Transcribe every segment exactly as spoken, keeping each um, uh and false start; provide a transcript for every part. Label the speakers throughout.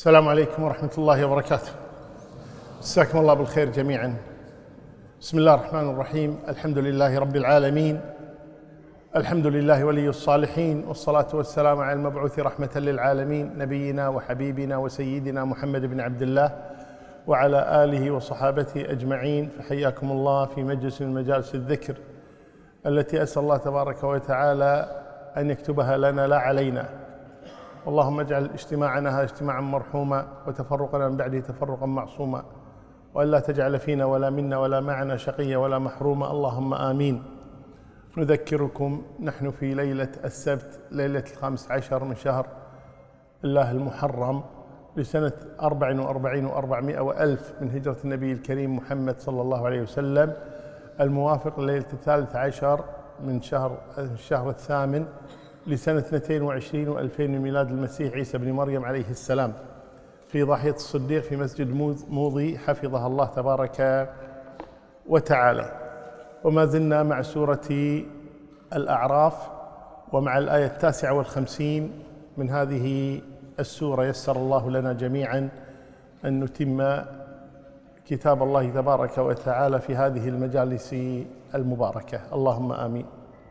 Speaker 1: السلام عليكم ورحمة الله وبركاته. مساكم الله بالخير جميعا. بسم الله الرحمن الرحيم. الحمد لله رب العالمين، الحمد لله ولي الصالحين، والصلاة والسلام على المبعوث رحمة للعالمين نبينا وحبيبنا وسيدنا محمد بن عبد الله وعلى آله وصحابته أجمعين. فحياكم الله في مجلس من مجالس الذكر التي أسأل الله تبارك وتعالى أن يكتبها لنا لا علينا. اللهم اجعل اجتماعنا هذا اجتماعا مرحوما وتفرقنا من بعده تفرقا معصوما، وألا تجعل فينا ولا منا ولا معنا شقيا ولا محروما، اللهم آمين. نذكركم نحن في ليلة السبت، ليلة الخامس عشر من شهر الله المحرم لسنة أربع وأربعين وأربعمائة وألف من هجرة النبي الكريم محمد صلى الله عليه وسلم، الموافق لليلة الثالث عشر من شهر الشهر الثامن لسنة اثنتين وعشرين وألفين من ميلاد المسيح عيسى بن مريم عليه السلام، في ضاحية الصديق في مسجد موضي حفظها الله تبارك وتعالى. وما زلنا مع سورة الأعراف ومع الآية التاسعة والخمسين من هذه السورة. يسر الله لنا جميعا أن نتم كتاب الله تبارك وتعالى في هذه المجالس المباركة، اللهم آمين.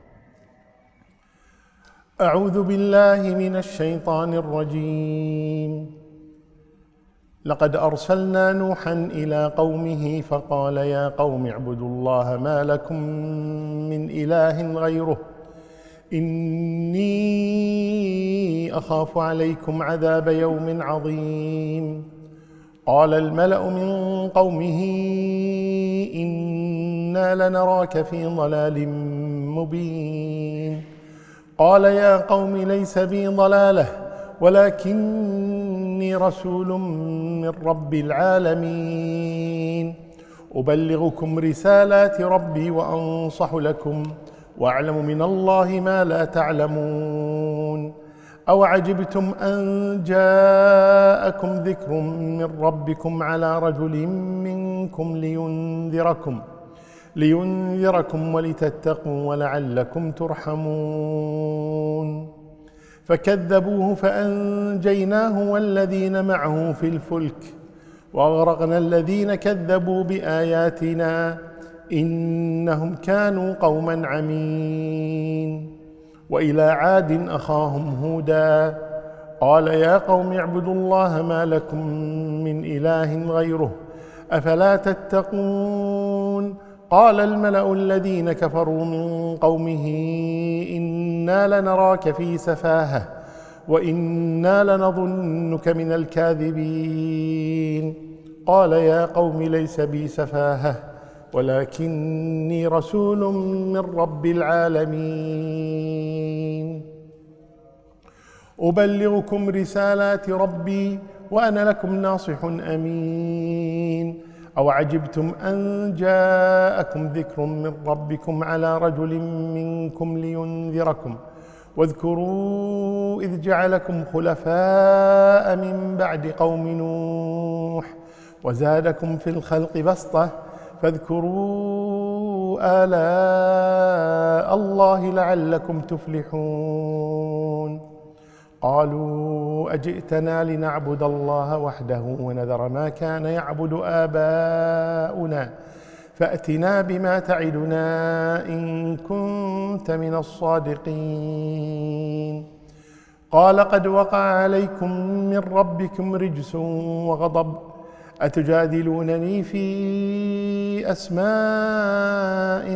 Speaker 1: أعوذ بالله من الشيطان الرجيم. لقد أرسلنا نوحا إلى قومه فقال يا قوم اعبدوا الله ما لكم من إله غيره إني أخاف عليكم عذاب يوم عظيم. قال الملأ من قومه إنا لنراك في ضلال مبين. قال يا قوم ليس بي ضلالة ولكني رسول من رب العالمين، أبلغكم رسالات ربي وأنصح لكم وأعلم من الله ما لا تعلمون. أوعجبتم أن جاءكم ذكر من ربكم على رجل منكم لينذركم لينذركم ولتتقوا ولعلكم ترحمون. فكذبوه فأنجيناه والذين معه في الفلك وأغرقنا الذين كذبوا بآياتنا إنهم كانوا قوما عمين. وإلى عاد أخاهم هودا قال يا قوم اعبدوا الله ما لكم من إله غيره أفلا تتقون. قال الملأ الذين كفروا من قومه إنا لنراك في سفاهة وإنا لنظنك من الكاذبين. قال يا قوم ليس بي سفاهة ولكني رسول من رب العالمين، أبلغكم رسالات ربي وأنا لكم ناصح أمين. أوعجبتم أن جاءكم ذكر من ربكم على رجل منكم لينذركم واذكروا إذ جعلكم خلفاء من بعد قوم نوح وزادكم في الخلق بسطة فاذكروا آلاء الله لعلكم تفلحون. قالوا أجئتنا لنعبد الله وحده ونذر ما كان يعبد آباؤنا فأتنا بما تعدنا إن كنت من الصادقين. قال قد وقع عليكم من ربكم رجس وغضب أتجادلونني في أسماء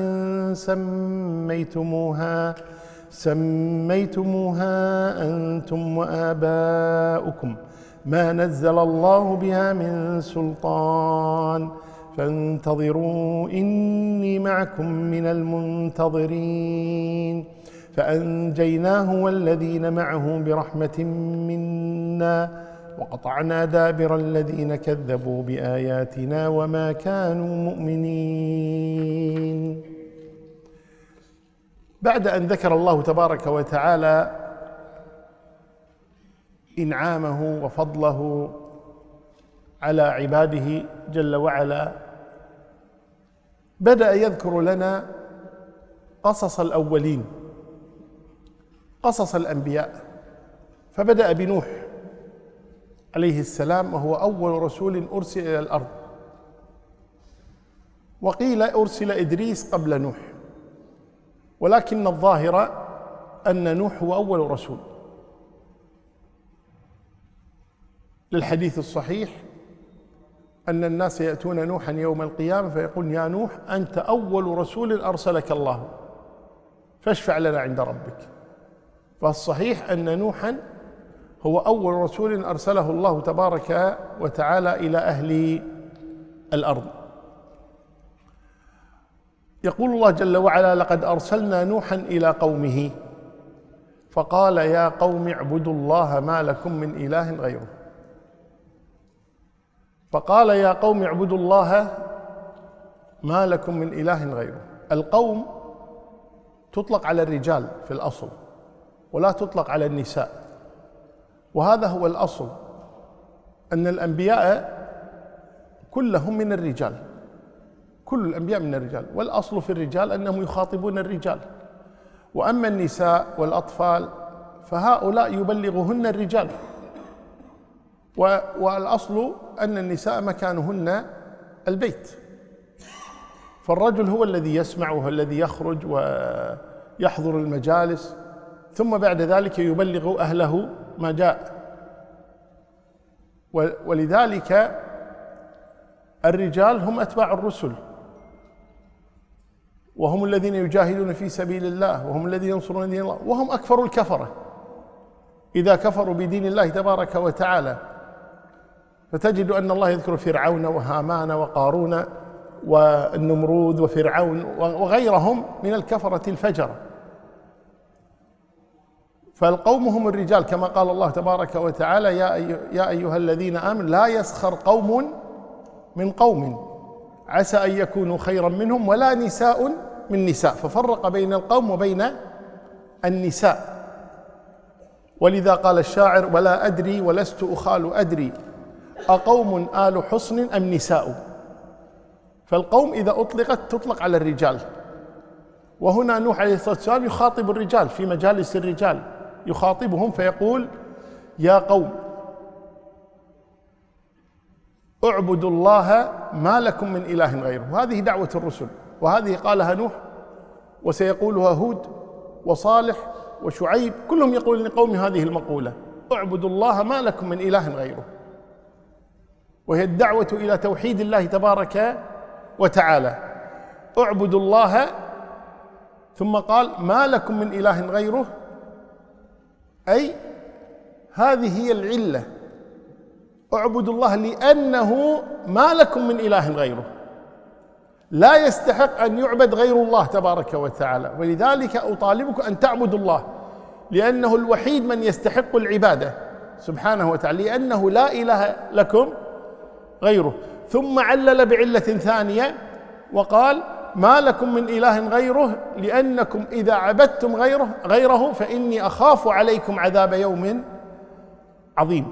Speaker 1: سميتموها سميتموها أنتم وآباؤكم ما نزل الله بها من سلطان فانتظروا إني معكم من المنتظرين. فأنجيناه والذين معه برحمة منا وقطعنا دابر الذين كذبوا بآياتنا وما كانوا مؤمنين. بعد أن ذكر الله تبارك وتعالى إنعامه وفضله على عباده جل وعلا، بدأ يذكر لنا قصص الأولين، قصص الأنبياء. فبدأ بنوح عليه السلام، وهو أول رسول أرسل إلى الأرض. وقيل أرسل إدريس قبل نوح، ولكن الظاهر أن نوح هو أول رسول، للحديث الصحيح أن الناس يأتون نوحا يوم القيامة فيقول: يا نوح أنت أول رسول أرسلك الله، فاشفع لنا عند ربك. فالصحيح أن نوحا هو أول رسول أرسله الله تبارك وتعالى إلى أهل الأرض. يقول الله جل وعلا: لقد أرسلنا نوحا إلى قومه فقال يا قوم اعبدوا الله ما لكم من إله غيره. فقال يا قوم اعبدوا الله ما لكم من إله غيره. القوم تطلق على الرجال في الأصل ولا تطلق على النساء، وهذا هو الأصل، أن الأنبياء كلهم من الرجال، كل الأنبياء من الرجال، والأصل في الرجال أنهم يخاطبون الرجال. وأما النساء والأطفال فهؤلاء يبلغهن الرجال، والأصل أن النساء مكانهن البيت، فالرجل هو الذي يسمع وهو الذي يخرج ويحضر المجالس، ثم بعد ذلك يبلغ أهله ما جاء. ولذلك الرجال هم أتباع الرسل، وهم الذين يجاهدون في سبيل الله، وهم الذين ينصرون دين الله، وهم أكثر الكفرة إذا كفروا بدين الله تبارك وتعالى. فتجد أن الله يذكر فرعون وهامان وقارون والنمرود وفرعون وغيرهم من الكفرة الفجرة. فالقوم هم الرجال، كما قال الله تبارك وتعالى: يا أيها الذين آمنوا لا يسخر قوم من قوم عسى أن يكونوا خيرا منهم ولا نساء من نساء، ففرق بين القوم وبين النساء. ولذا قال الشاعر: ولا أدري ولست أخال أدري أقوم آل حصن أم نساء. فالقوم إذا أطلقت تطلق على الرجال، وهنا نوح عليه الصلاة والسلام يخاطب الرجال في مجالس الرجال، يخاطبهم فيقول: يا قوم اعبدوا الله ما لكم من إله غيره. وهذه دعوة الرسل، وهذه قالها نوح وسيقولها هود وصالح وشعيب، كلهم يقولون لقوم هذه المقولة: اعبدوا الله ما لكم من إله غيره، وهي الدعوة إلى توحيد الله تبارك وتعالى. اعبدوا الله، ثم قال: ما لكم من إله غيره، أي هذه هي العلة، اعبدوا الله لأنه ما لكم من إله غيره، لا يستحق أن يعبد غير الله تبارك وتعالى. ولذلك أطالبكم أن تعبدوا الله، لأنه الوحيد من يستحق العبادة سبحانه وتعالى، لأنه لا إله لكم غيره. ثم علل بعلة ثانية وقال: ما لكم من إله غيره لأنكم إذا عبدتم غيره غيره فإني أخاف عليكم عذاب يوم عظيم.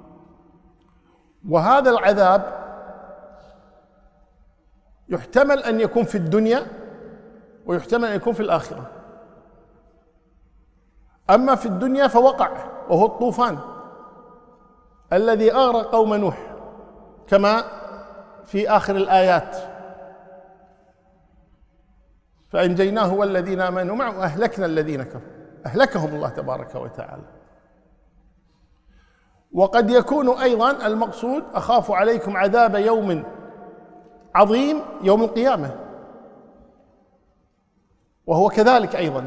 Speaker 1: وهذا العذاب يحتمل أن يكون في الدنيا ويحتمل أن يكون في الآخرة. أما في الدنيا فوقع، وهو الطوفان الذي أغرق قوم نوح كما في آخر الآيات: فأنجيناه والذين آمنوا معه وأهلكنا الذين كفروا، أهلكهم الله تبارك وتعالى. وقد يكون أيضا المقصود: أخاف عليكم عذاب يوم عظيم يوم القيامة، وهو كذلك أيضا،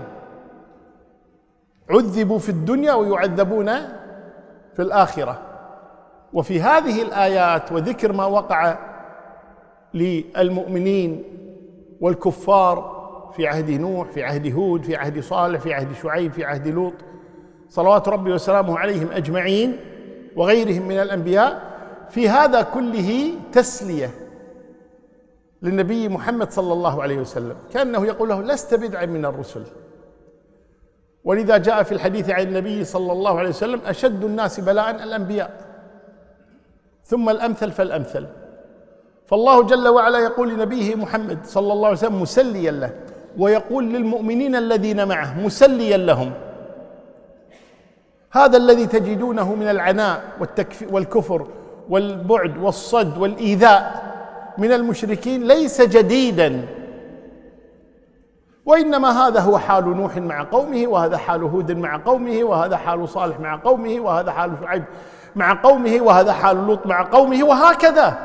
Speaker 1: عذبوا في الدنيا ويعذبون في الآخرة. وفي هذه الآيات وذكر ما وقع للمؤمنين والكفار في عهد نوح، في عهد هود، في عهد صالح، في عهد شعيب، في عهد لوط، صلوات ربي وسلامه عليهم أجمعين، وغيرهم من الأنبياء، في هذا كله تسلية للنبي محمد صلى الله عليه وسلم، كأنه يقول له: لست بدعا من الرسل. ولذا جاء في الحديث عن النبي صلى الله عليه وسلم: أشد الناس بلاء الأنبياء ثم الأمثل فالأمثل. فالله جل وعلا يقول لنبيه محمد صلى الله عليه وسلم مسليا له، ويقول للمؤمنين الذين معه مسليا لهم: هذا الذي تجدونه من العناء والكفر والبعد والصد والإيذاء من المشركين ليس جديدا، وإنما هذا هو حال نوح مع قومه، وهذا حال هود مع قومه، وهذا حال صالح مع قومه، وهذا حال شعيب مع قومه، وهذا حال لوط مع قومه، وهكذا.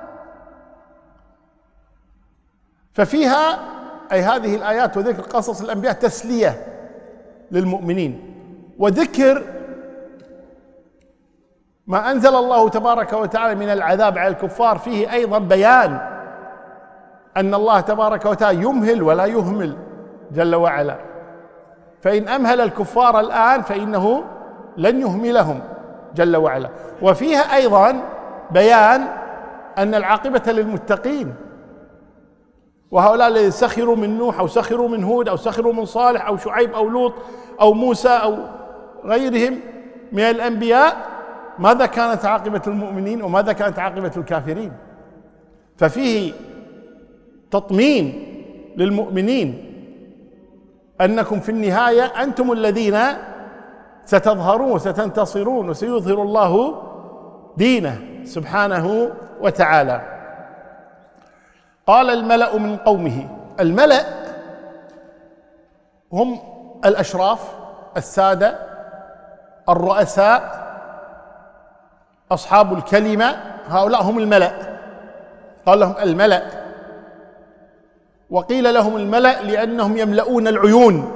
Speaker 1: ففيها أي هذه الآيات وذكر قصص الأنبياء تسلية للمؤمنين، وذكر ما أنزل الله تبارك وتعالى من العذاب على الكفار، فيه أيضا بيان أن الله تبارك وتعالى يمهل ولا يهمل جل وعلا، فإن أمهل الكفار الآن فإنه لن يهملهم جل وعلا. وفيها أيضا بيان أن العاقبة للمتقين، وهؤلاء الذين سخروا من نوح أو سخروا من هود أو سخروا من صالح أو شعيب أو لوط أو موسى أو غيرهم من الأنبياء، ماذا كانت عاقبة المؤمنين وماذا كانت عاقبة الكافرين؟ ففيه تطمين للمؤمنين أنكم في النهاية أنتم الذين ستظهرون وستنتصرون، وسيظهر الله دينه سبحانه وتعالى. قال الملأ من قومه، الملأ هم الأشراف السادة الرؤساء أصحاب الكلمة، هؤلاء هم الملأ، قال لهم الملأ، وقيل لهم الملأ لأنهم يملؤون العيون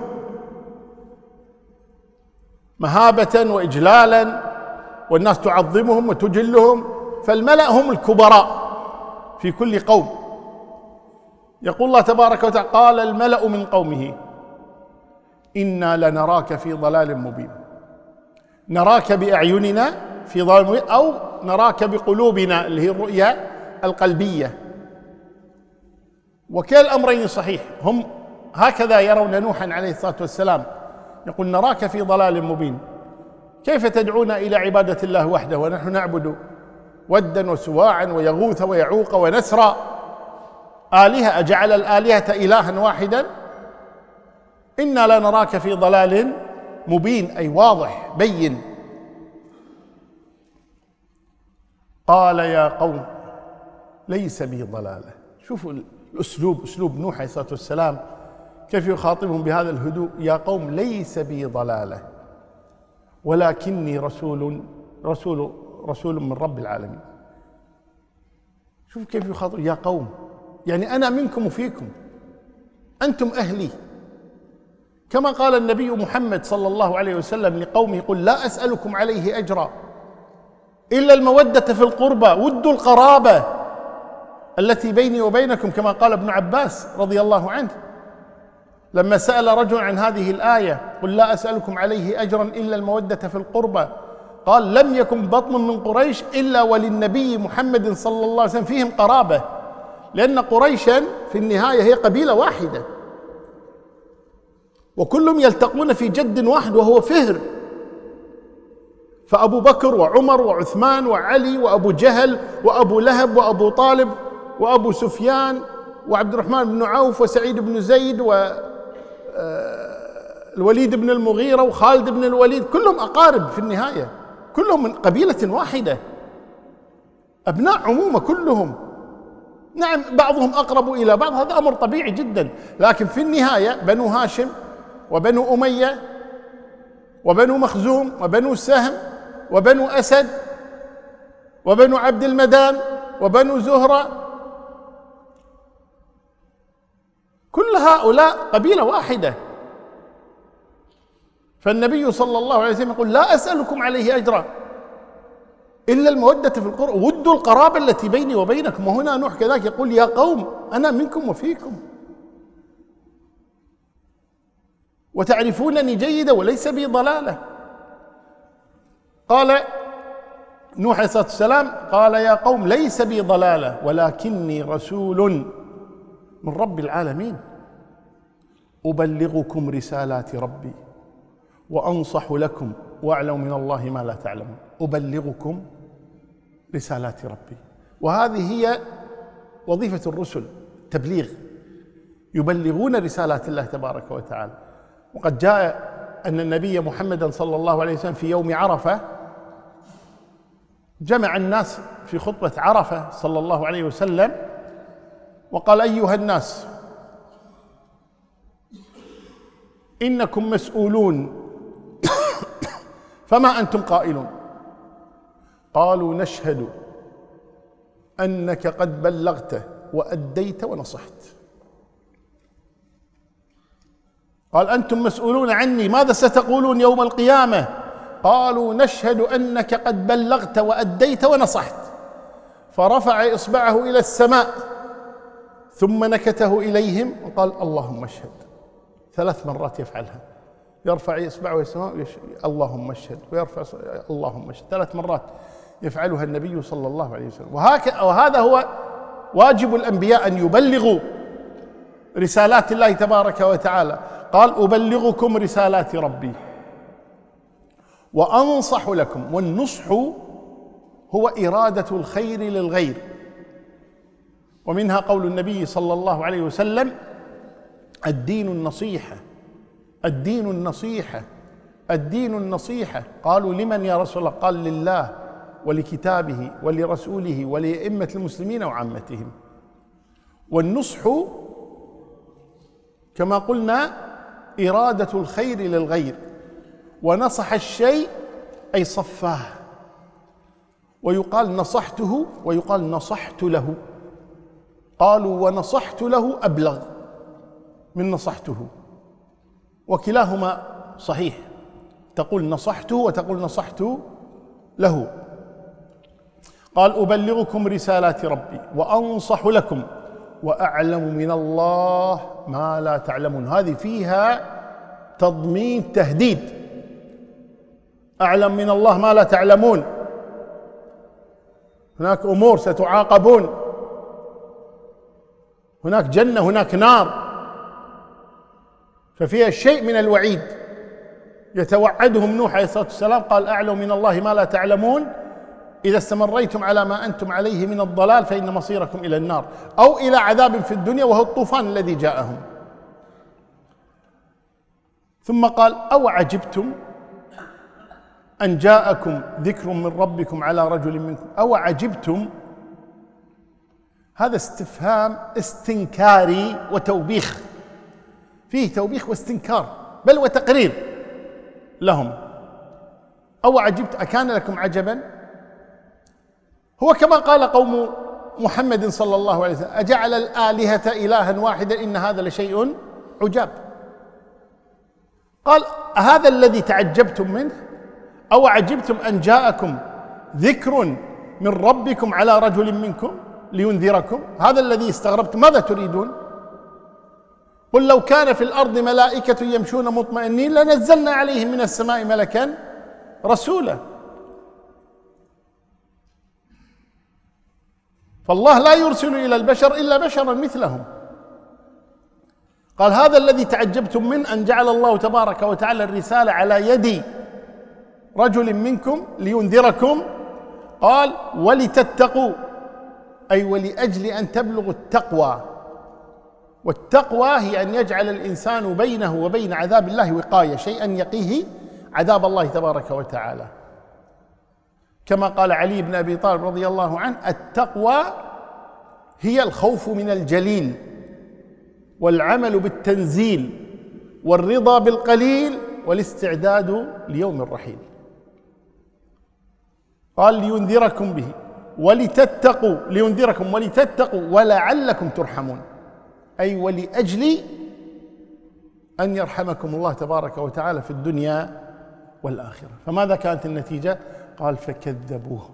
Speaker 1: مهابة وإجلالا، والناس تعظمهم وتجلهم، فالملأ هم الكبراء في كل قوم. يقول الله تبارك وتعالى: قال الملأ من قومه إنا لنراك في ضلال مبين. نراك بأعيننا في ضلال مبين، أو نراك بقلوبنا اللي هي الرؤية القلبية، وكلا الأمرين صحيح. هم هكذا يرون نوحا عليه الصلاة والسلام، يقول نراك في ضلال مبين، كيف تدعون إلى عبادة الله وحده ونحن نعبد ودا وسواعا ويغوث ويعوق ونسرا آلهة، أجعل الآلهة إلها واحدا؟ إنا لنراك في ضلال مبين، أي واضح بين. قال يا قوم ليس بي ضلالة. شوفوا الأسلوب، أسلوب نوح عليه الصلاة والسلام كيف يخاطبهم بهذا الهدوء: يا قوم ليس بي ضلالة ولكني رسول رسول رسول من رب العالمين. شوف كيف يخاطب: يا قوم، يعني أنا منكم وفيكم، أنتم أهلي. كما قال النبي محمد صلى الله عليه وسلم لقومه: قل لا أسألكم عليه أجرا إلا المودة في القربى، ودوا القرابة التي بيني وبينكم، كما قال ابن عباس رضي الله عنه لما سأل رجل عن هذه الآية: قل لا أسألكم عليه أجرا إلا المودة في القربى، قال: لم يكن بطن من قريش إلا وللنبي محمد صلى الله عليه وسلم فيهم قرابة، لأن قريشا في النهاية هي قبيلة واحدة، وكلهم يلتقون في جد واحد وهو فهر. فأبو بكر وعمر وعثمان وعلي وأبو جهل وأبو لهب وأبو طالب وأبو سفيان وعبد الرحمن بن عوف وسعيد بن زيد والوليد بن المغيرة وخالد بن الوليد، كلهم أقارب في النهاية، كلهم من قبيلة واحدة، أبناء عمومة كلهم. نعم بعضهم أقرب إلى بعض، هذا أمر طبيعي جدا، لكن في النهاية بنو هاشم وبنو أمية وبنو مخزوم وبنو سهم وبنو أسد وبنو عبد المدان وبنو زهرة، كل هؤلاء قبيلة واحدة. فالنبي صلى الله عليه وسلم يقول: لا أسألكم عليه أجرا إلا المودة في القربى، ودوا القرابة التي بيني وبينكم. وهنا نوح كذلك يقول: يا قوم أنا منكم وفيكم، وتعرفونني جيدا وليس بي ضلالة. قال نوح عليه الصلاة والسلام: قال يا قوم ليس بي ضلالة ولكني رسول من رب العالمين أبلغكم رسالات ربي وأنصح لكم وأعلم من الله ما لا تعلمون. أبلغكم رسالات ربي، وهذه هي وظيفة الرسل، تبليغ، يبلغون رسالات الله تبارك وتعالى. وقد جاء أن النبي محمدا صلى الله عليه وسلم في يوم عرفة جمع الناس في خطبة عرفة صلى الله عليه وسلم وقال: أيها الناس، إنكم مسؤولون، فما أنتم قائلون؟ قالوا: نشهد أنك قد بلغت وأديت ونصحت. قال: أنتم مسؤولون عني، ماذا ستقولون يوم القيامة؟ قالوا: نشهد أنك قد بلغت وأديت ونصحت. فرفع إصبعه إلى السماء ثم نكته إليهم وقال: اللهم اشهد. ثلاث مرات يفعلها، يرفع إصبعه إلى السماء: اللهم اشهد، ويرفع اللهم اشهد. ثلاث مرات يفعلها النبي صلى الله عليه وسلم. وهذا هو واجب الأنبياء، أن يبلغوا رسالات الله تبارك وتعالى. قال: أبلغكم رسالات ربي وأنصح لكم. والنصح هو إرادة الخير للغير، ومنها قول النبي صلى الله عليه وسلم: الدين النصيحة، الدين النصيحة، الدين النصيحة. قالوا: لمن يا رسول الله؟ قال: لله ولكتابه ولرسوله ولأئمة المسلمين وعامتهم. والنصح كما قلنا إرادة الخير للغير، ونصح الشيء أي صفاه، ويقال نصحته ويقال نصحت له. قالوا: ونصحت له أبلغ من نصحته، وكلاهما صحيح، تقول نصحته وتقول نصحت له. قال: أبلغكم رسالات ربي وأنصح لكم وأعلم من الله ما لا تعلمون. هذه فيها تضمين تهديد. أعلم من الله ما لا تعلمون، هناك أمور ستعاقبون، هناك جنة هناك نار، ففيها شيء من الوعيد يتوعدهم نوح عليه الصلاة والسلام. قال: أعلم من الله ما لا تعلمون، إذا استمريتم على ما أنتم عليه من الضلال فإن مصيركم إلى النار أو إلى عذاب في الدنيا وهو الطوفان الذي جاءهم. ثم قال: أو عجبتم أن جاءكم ذكر من ربكم على رجل منكم. أو عجبتم، هذا استفهام استنكاري وتوبيخ، فيه توبيخ واستنكار بل وتقرير لهم. أو عجبت، أكان لكم عجبا؟ هو كما قال قوم محمد صلى الله عليه وسلم: أجعل الآلهة إلها واحدا إن هذا لشيء عجاب. قال: هذا الذي تعجبتم منه؟ أو عجبتم أن جاءكم ذكر من ربكم على رجل منكم لينذركم؟ هذا الذي استغربتم، ماذا تريدون؟ قل لو كان في الأرض ملائكة يمشون مطمئنين لنزلنا عليهم من السماء ملكا رسولا. فالله لا يرسل إلى البشر إلا بشرا مثلهم. قال: هذا الذي تعجبتم منه أن جعل الله تبارك وتعالى الرسالة على يد رجل منكم لينذركم. قال: ولتتقوا، أي ولأجل أن تبلغوا التقوى. والتقوى هي أن يجعل الإنسان بينه وبين عذاب الله وقاية، شيئا يقيه عذاب الله تبارك وتعالى. كما قال علي بن أبي طالب رضي الله عنه: التقوى هي الخوف من الجليل والعمل بالتنزيل والرضا بالقليل والاستعداد ليوم الرحيل. قال: لينذركم به ولتتقوا، لينذركم ولتتقوا ولعلكم ترحمون، أي ولأجل أن يرحمكم الله تبارك وتعالى في الدنيا والآخرة. فماذا كانت النتيجة؟ قال: فكذبوه،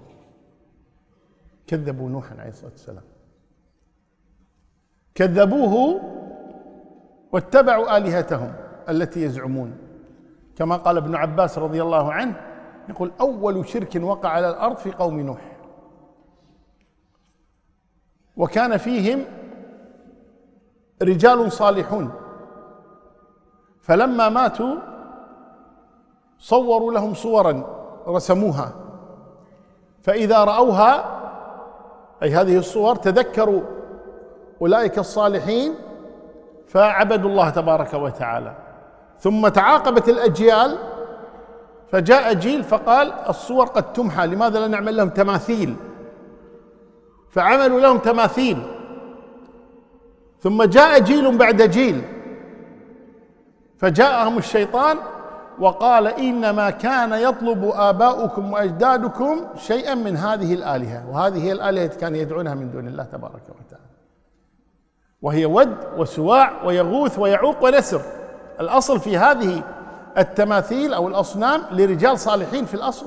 Speaker 1: كذبوا نوحا عليه الصلاة والسلام، كذبوه واتبعوا آلهتهم التي يزعمون. كما قال ابن عباس رضي الله عنه، يقول: أول شرك وقع على الأرض في قوم نوح، وكان فيهم رجال صالحون، فلما ماتوا صوروا لهم صورا رسموها، فإذا رأوها أي هذه الصور تذكروا أولئك الصالحين فعبدوا الله تبارك وتعالى. ثم تعاقبت الأجيال فجاء جيل فقال الصور قد تمحى، لماذا لا نعمل لهم تماثيل؟ فعملوا لهم تماثيل. ثم جاء جيل بعد جيل فجاءهم الشيطان وقال إنما كان يطلب آباؤكم وأجدادكم شيئا من هذه الآلهة، وهذه هي الآلهة كانوا يدعونها من دون الله تبارك وتعالى، وهي ود وسواع ويغوث ويعوق ونسر. الأصل في هذه التماثيل أو الأصنام لرجال صالحين في الأصل،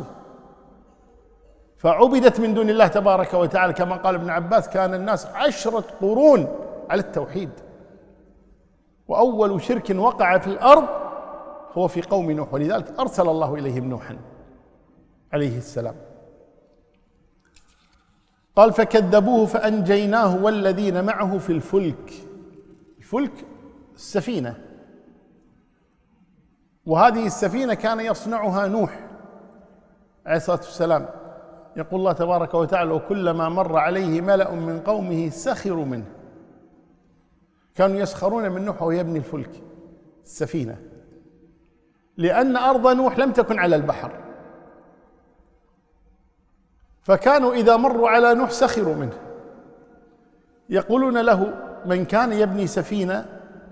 Speaker 1: فعبدت من دون الله تبارك وتعالى. كما قال ابن عباس كان الناس عشرة قرون على التوحيد، وأول شرك وقع في الأرض هو في قوم نوح، ولذلك أرسل الله إليهم نوحا عليه السلام. قال فكذبوه فأنجيناه والذين معه في الفلك. الفلك السفينة، وهذه السفينة كان يصنعها نوح عليه الصلاة والسلام. يقول الله تبارك وتعالى وكلما مر عليه ملأ من قومه سخروا منه. كانوا يسخرون من نوح وهو يبني الفلك السفينة، لأن أرض نوح لم تكن على البحر، فكانوا إذا مروا على نوح سخروا منه. يقولون له من كان يبني سفينة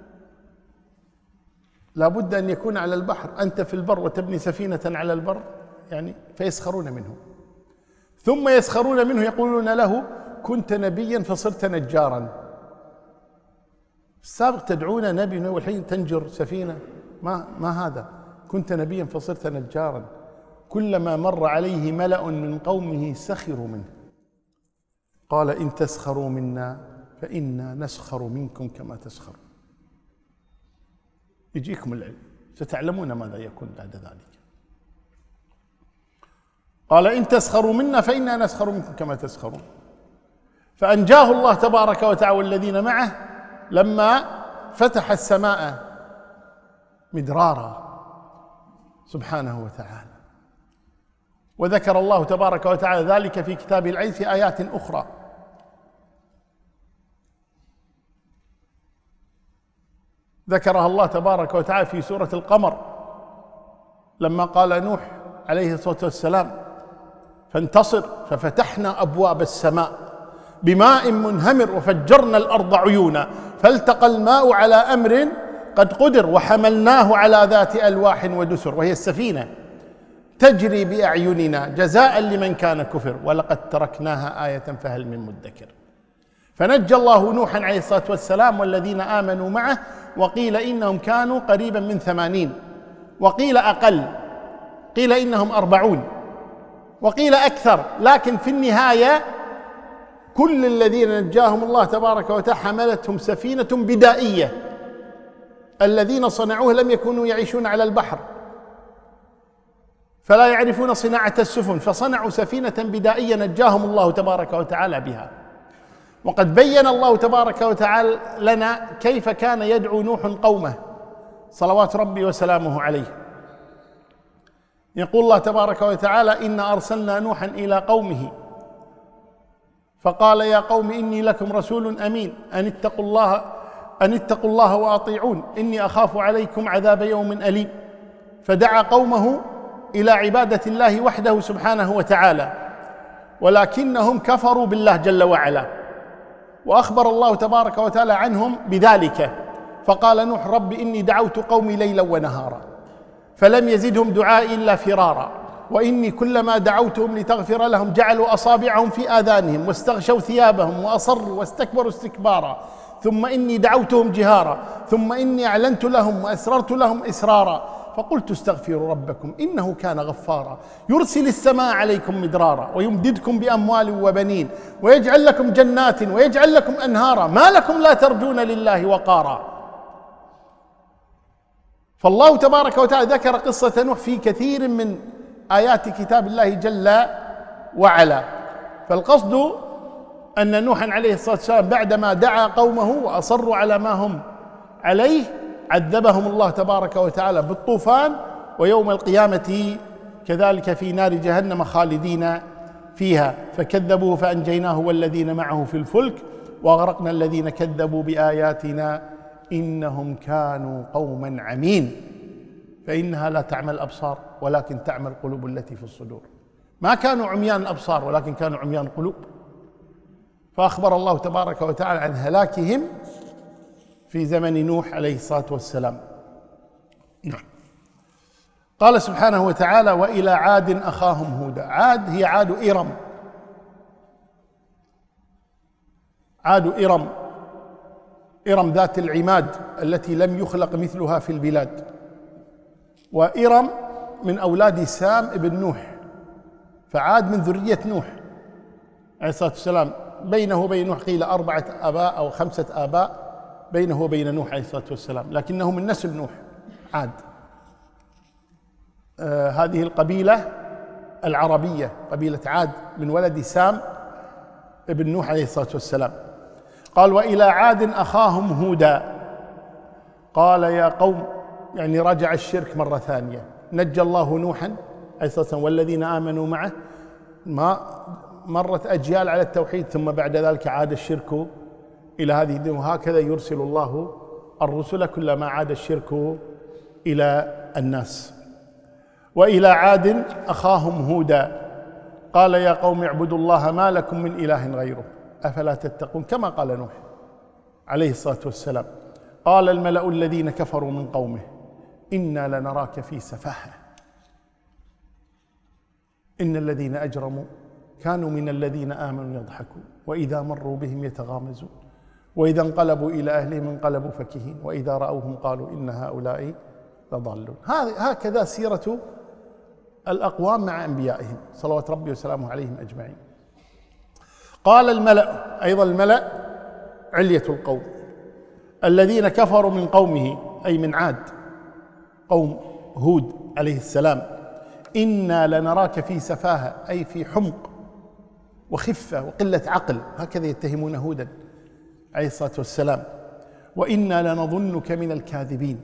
Speaker 1: لابد أن يكون على البحر، أنت في البر وتبني سفينة على البر، يعني فيسخرون منه. ثم يسخرون منه يقولون له كنت نبيا فصرت نجارا. السابق تدعون نبي والحين تنجر سفينة، ما, ما هذا؟ كنت نبيا فصرت نجارا. كلما مر عليه ملأ من قومه سخروا منه. قال إن تسخروا منا فإنا نسخر منكم كما تسخرون. يجيكم العلم ستعلمون ماذا يكون بعد ذلك. قال إن تسخروا منا فإنا نسخر منكم كما تسخرون. فأنجاه الله تبارك وتعالى والذين معه لما فتح السماء مدرارا سبحانه وتعالى. وذكر الله تبارك وتعالى ذلك في كتابه العزيز في آيات أخرى. ذكرها الله تبارك وتعالى في سورة القمر لما قال نوح عليه الصلاة والسلام فانتصر ففتحنا أبواب السماء بماء منهمر وفجرنا الأرض عيونا فالتقى الماء على أمر قد قدر وحملناه على ذات ألواح ودسر، وهي السفينة تجري بأعيننا جزاء لمن كان كفر ولقد تركناها آية فهل من مدكر. فنجى الله نوحا عليه الصلاة والسلام والذين آمنوا معه، وقيل إنهم كانوا قريبا من ثمانين، وقيل أقل، قيل إنهم أربعون، وقيل أكثر، لكن في النهاية كل الذين نجاهم الله تبارك وتعالى حملتهم سفينة بدائية. الذين صنعوه لم يكونوا يعيشون على البحر فلا يعرفون صناعة السفن، فصنعوا سفينة بدائية نجاهم الله تبارك وتعالى بها. وقد بين الله تبارك وتعالى لنا كيف كان يدعو نوح قومه صلوات ربي وسلامه عليه. يقول الله تبارك وتعالى إنا أرسلنا نوحا إلى قومه فقال يا قوم إني لكم رسول أمين أن اتقوا الله أن اتقوا الله وأطيعون إني أخاف عليكم عذاب يوم أليم. فدعا قومه إلى عبادة الله وحده سبحانه وتعالى، ولكنهم كفروا بالله جل وعلا، وأخبر الله تبارك وتعالى عنهم بذلك. فقال نوح رب إني دعوت قومي ليلا ونهارا فلم يزدهم دعائي إلا فرارا وإني كلما دعوتهم لتغفر لهم جعلوا أصابعهم في آذانهم واستغشوا ثيابهم وأصروا واستكبروا استكبارا ثم إني دعوتهم جهارا ثم إني أعلنت لهم وأسررت لهم إسرارا فقلت استغفروا ربكم إنه كان غفارا يرسل السماء عليكم مدرارا ويمددكم بأموال وبنين ويجعل لكم جنات ويجعل لكم أنهارا ما لكم لا ترجون لله وقارا. فالله تبارك وتعالى ذكر قصة نوح في كثير من آيات كتاب الله جل وعلا. فالقصد أن نوحا عليه الصلاة والسلام بعدما دعا قومه وأصروا على ما هم عليه عذبهم الله تبارك وتعالى بالطوفان، ويوم القيامة كذلك في نار جهنم خالدين فيها. فكذبوه فأنجيناه والذين معه في الفلك وأغرقنا الذين كذبوا بآياتنا إنهم كانوا قوما عمين. فإنها لا تعمى الأبصار ولكن تعمى القلوب التي في الصدور. ما كانوا عميان الأبصار ولكن كانوا عميان القلوب. فأخبر الله تبارك وتعالى عن هلاكهم في زمن نوح عليه الصلاة والسلام. نعم. قال سبحانه وتعالى: وإلى عاد أخاهم هودا. عاد هي عاد إرم، عاد إرم، إرم ذات العماد التي لم يخلق مثلها في البلاد. وإرم من أولاد سام ابن نوح، فعاد من ذرية نوح عليه الصلاة والسلام. بينه وبين نوح قيل أربعة آباء أو خمسة آباء بينه وبين نوح عليه الصلاة والسلام، لكنه من نسل نوح عاد. آه هذه القبيلة العربية قبيلة عاد من ولد سام ابن نوح عليه الصلاة والسلام. قال: وإلى عاد أخاهم هودا قال يا قوم، يعني رجع الشرك مرة ثانية. نجى الله نوحا عليه الصلاة والسلام والذين آمنوا معه، ما مرت أجيال على التوحيد، ثم بعد ذلك عاد الشرك إلى هذه الدنيا. وهكذا يرسل الله الرسل كلما عاد الشرك إلى الناس. وإلى عاد أخاهم هودا قال يا قوم اعبدوا الله ما لكم من إله غيره أفلا تتقون، كما قال نوح عليه الصلاة والسلام. قال الملأ الذين كفروا من قومه إنا لنراك في سفاهة إن الذين أجرموا كانوا من الذين آمنوا يضحكون وإذا مروا بهم يتغامزون وإذا انقلبوا إلى أهلهم انقلبوا فكهين وإذا رأوهم قالوا إن هؤلاء لضالون. هكذا سيرة الأقوام مع أنبيائهم صلوات ربي وسلامه عليهم أجمعين. قال الملأ، أيضا الملأ علية القوم، الذين كفروا من قومه أي من عاد قوم هود عليه السلام، إنا لنراك في سفاهة أي في حمق وخفة وقلة عقل، هكذا يتهمون هودا عليه الصلاة والسلام. وإنا لنظنك من الكاذبين،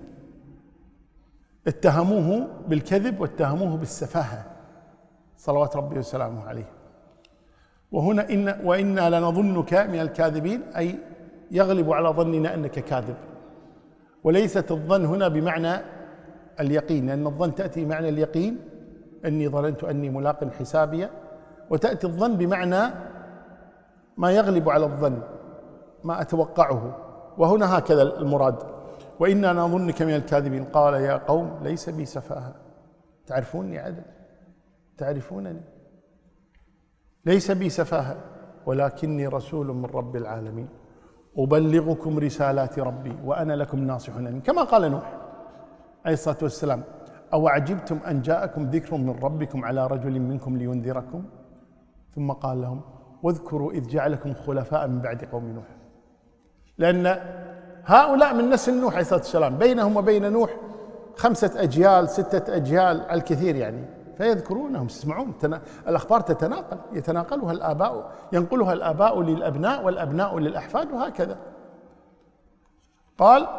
Speaker 1: اتهموه بالكذب واتهموه بالسفاهة صلوات ربي وسلامه عليه. وهنا إن وإنا لنظنك من الكاذبين أي يغلب على ظننا أنك كاذب، وليست الظن هنا بمعنى اليقين، لأن الظن تأتي بمعنى اليقين، أني ظننت أني ملاق حسابي، وتأتي الظن بمعنى ما يغلب على الظن، ما أتوقعه، وهنا هكذا المراد. وإنا نظنك من الكاذبين. قال يا قوم ليس بي سفاهة، تعرفوني عدل، تعرفونني، ليس بي سفاهة ولكني رسول من رب العالمين أبلغكم رسالات ربي وأنا لكم ناصح أمين، كما قال نوح عليه الصلاة والسلام: أو عجبتم أن جاءكم ذكر من ربكم على رجل منكم لينذركم. ثم قال لهم: واذكروا إذ جعلكم خلفاء من بعد قوم نوح، لأن هؤلاء من نسل نوح عليه الصلاة والسلام، بينهم وبين نوح خمسة أجيال ستة أجيال على الكثير يعني، فيذكرونهم تسمعون الأخبار تتناقل، يتناقلها الآباء، ينقلها الآباء للأبناء والأبناء للأحفاد وهكذا. قال: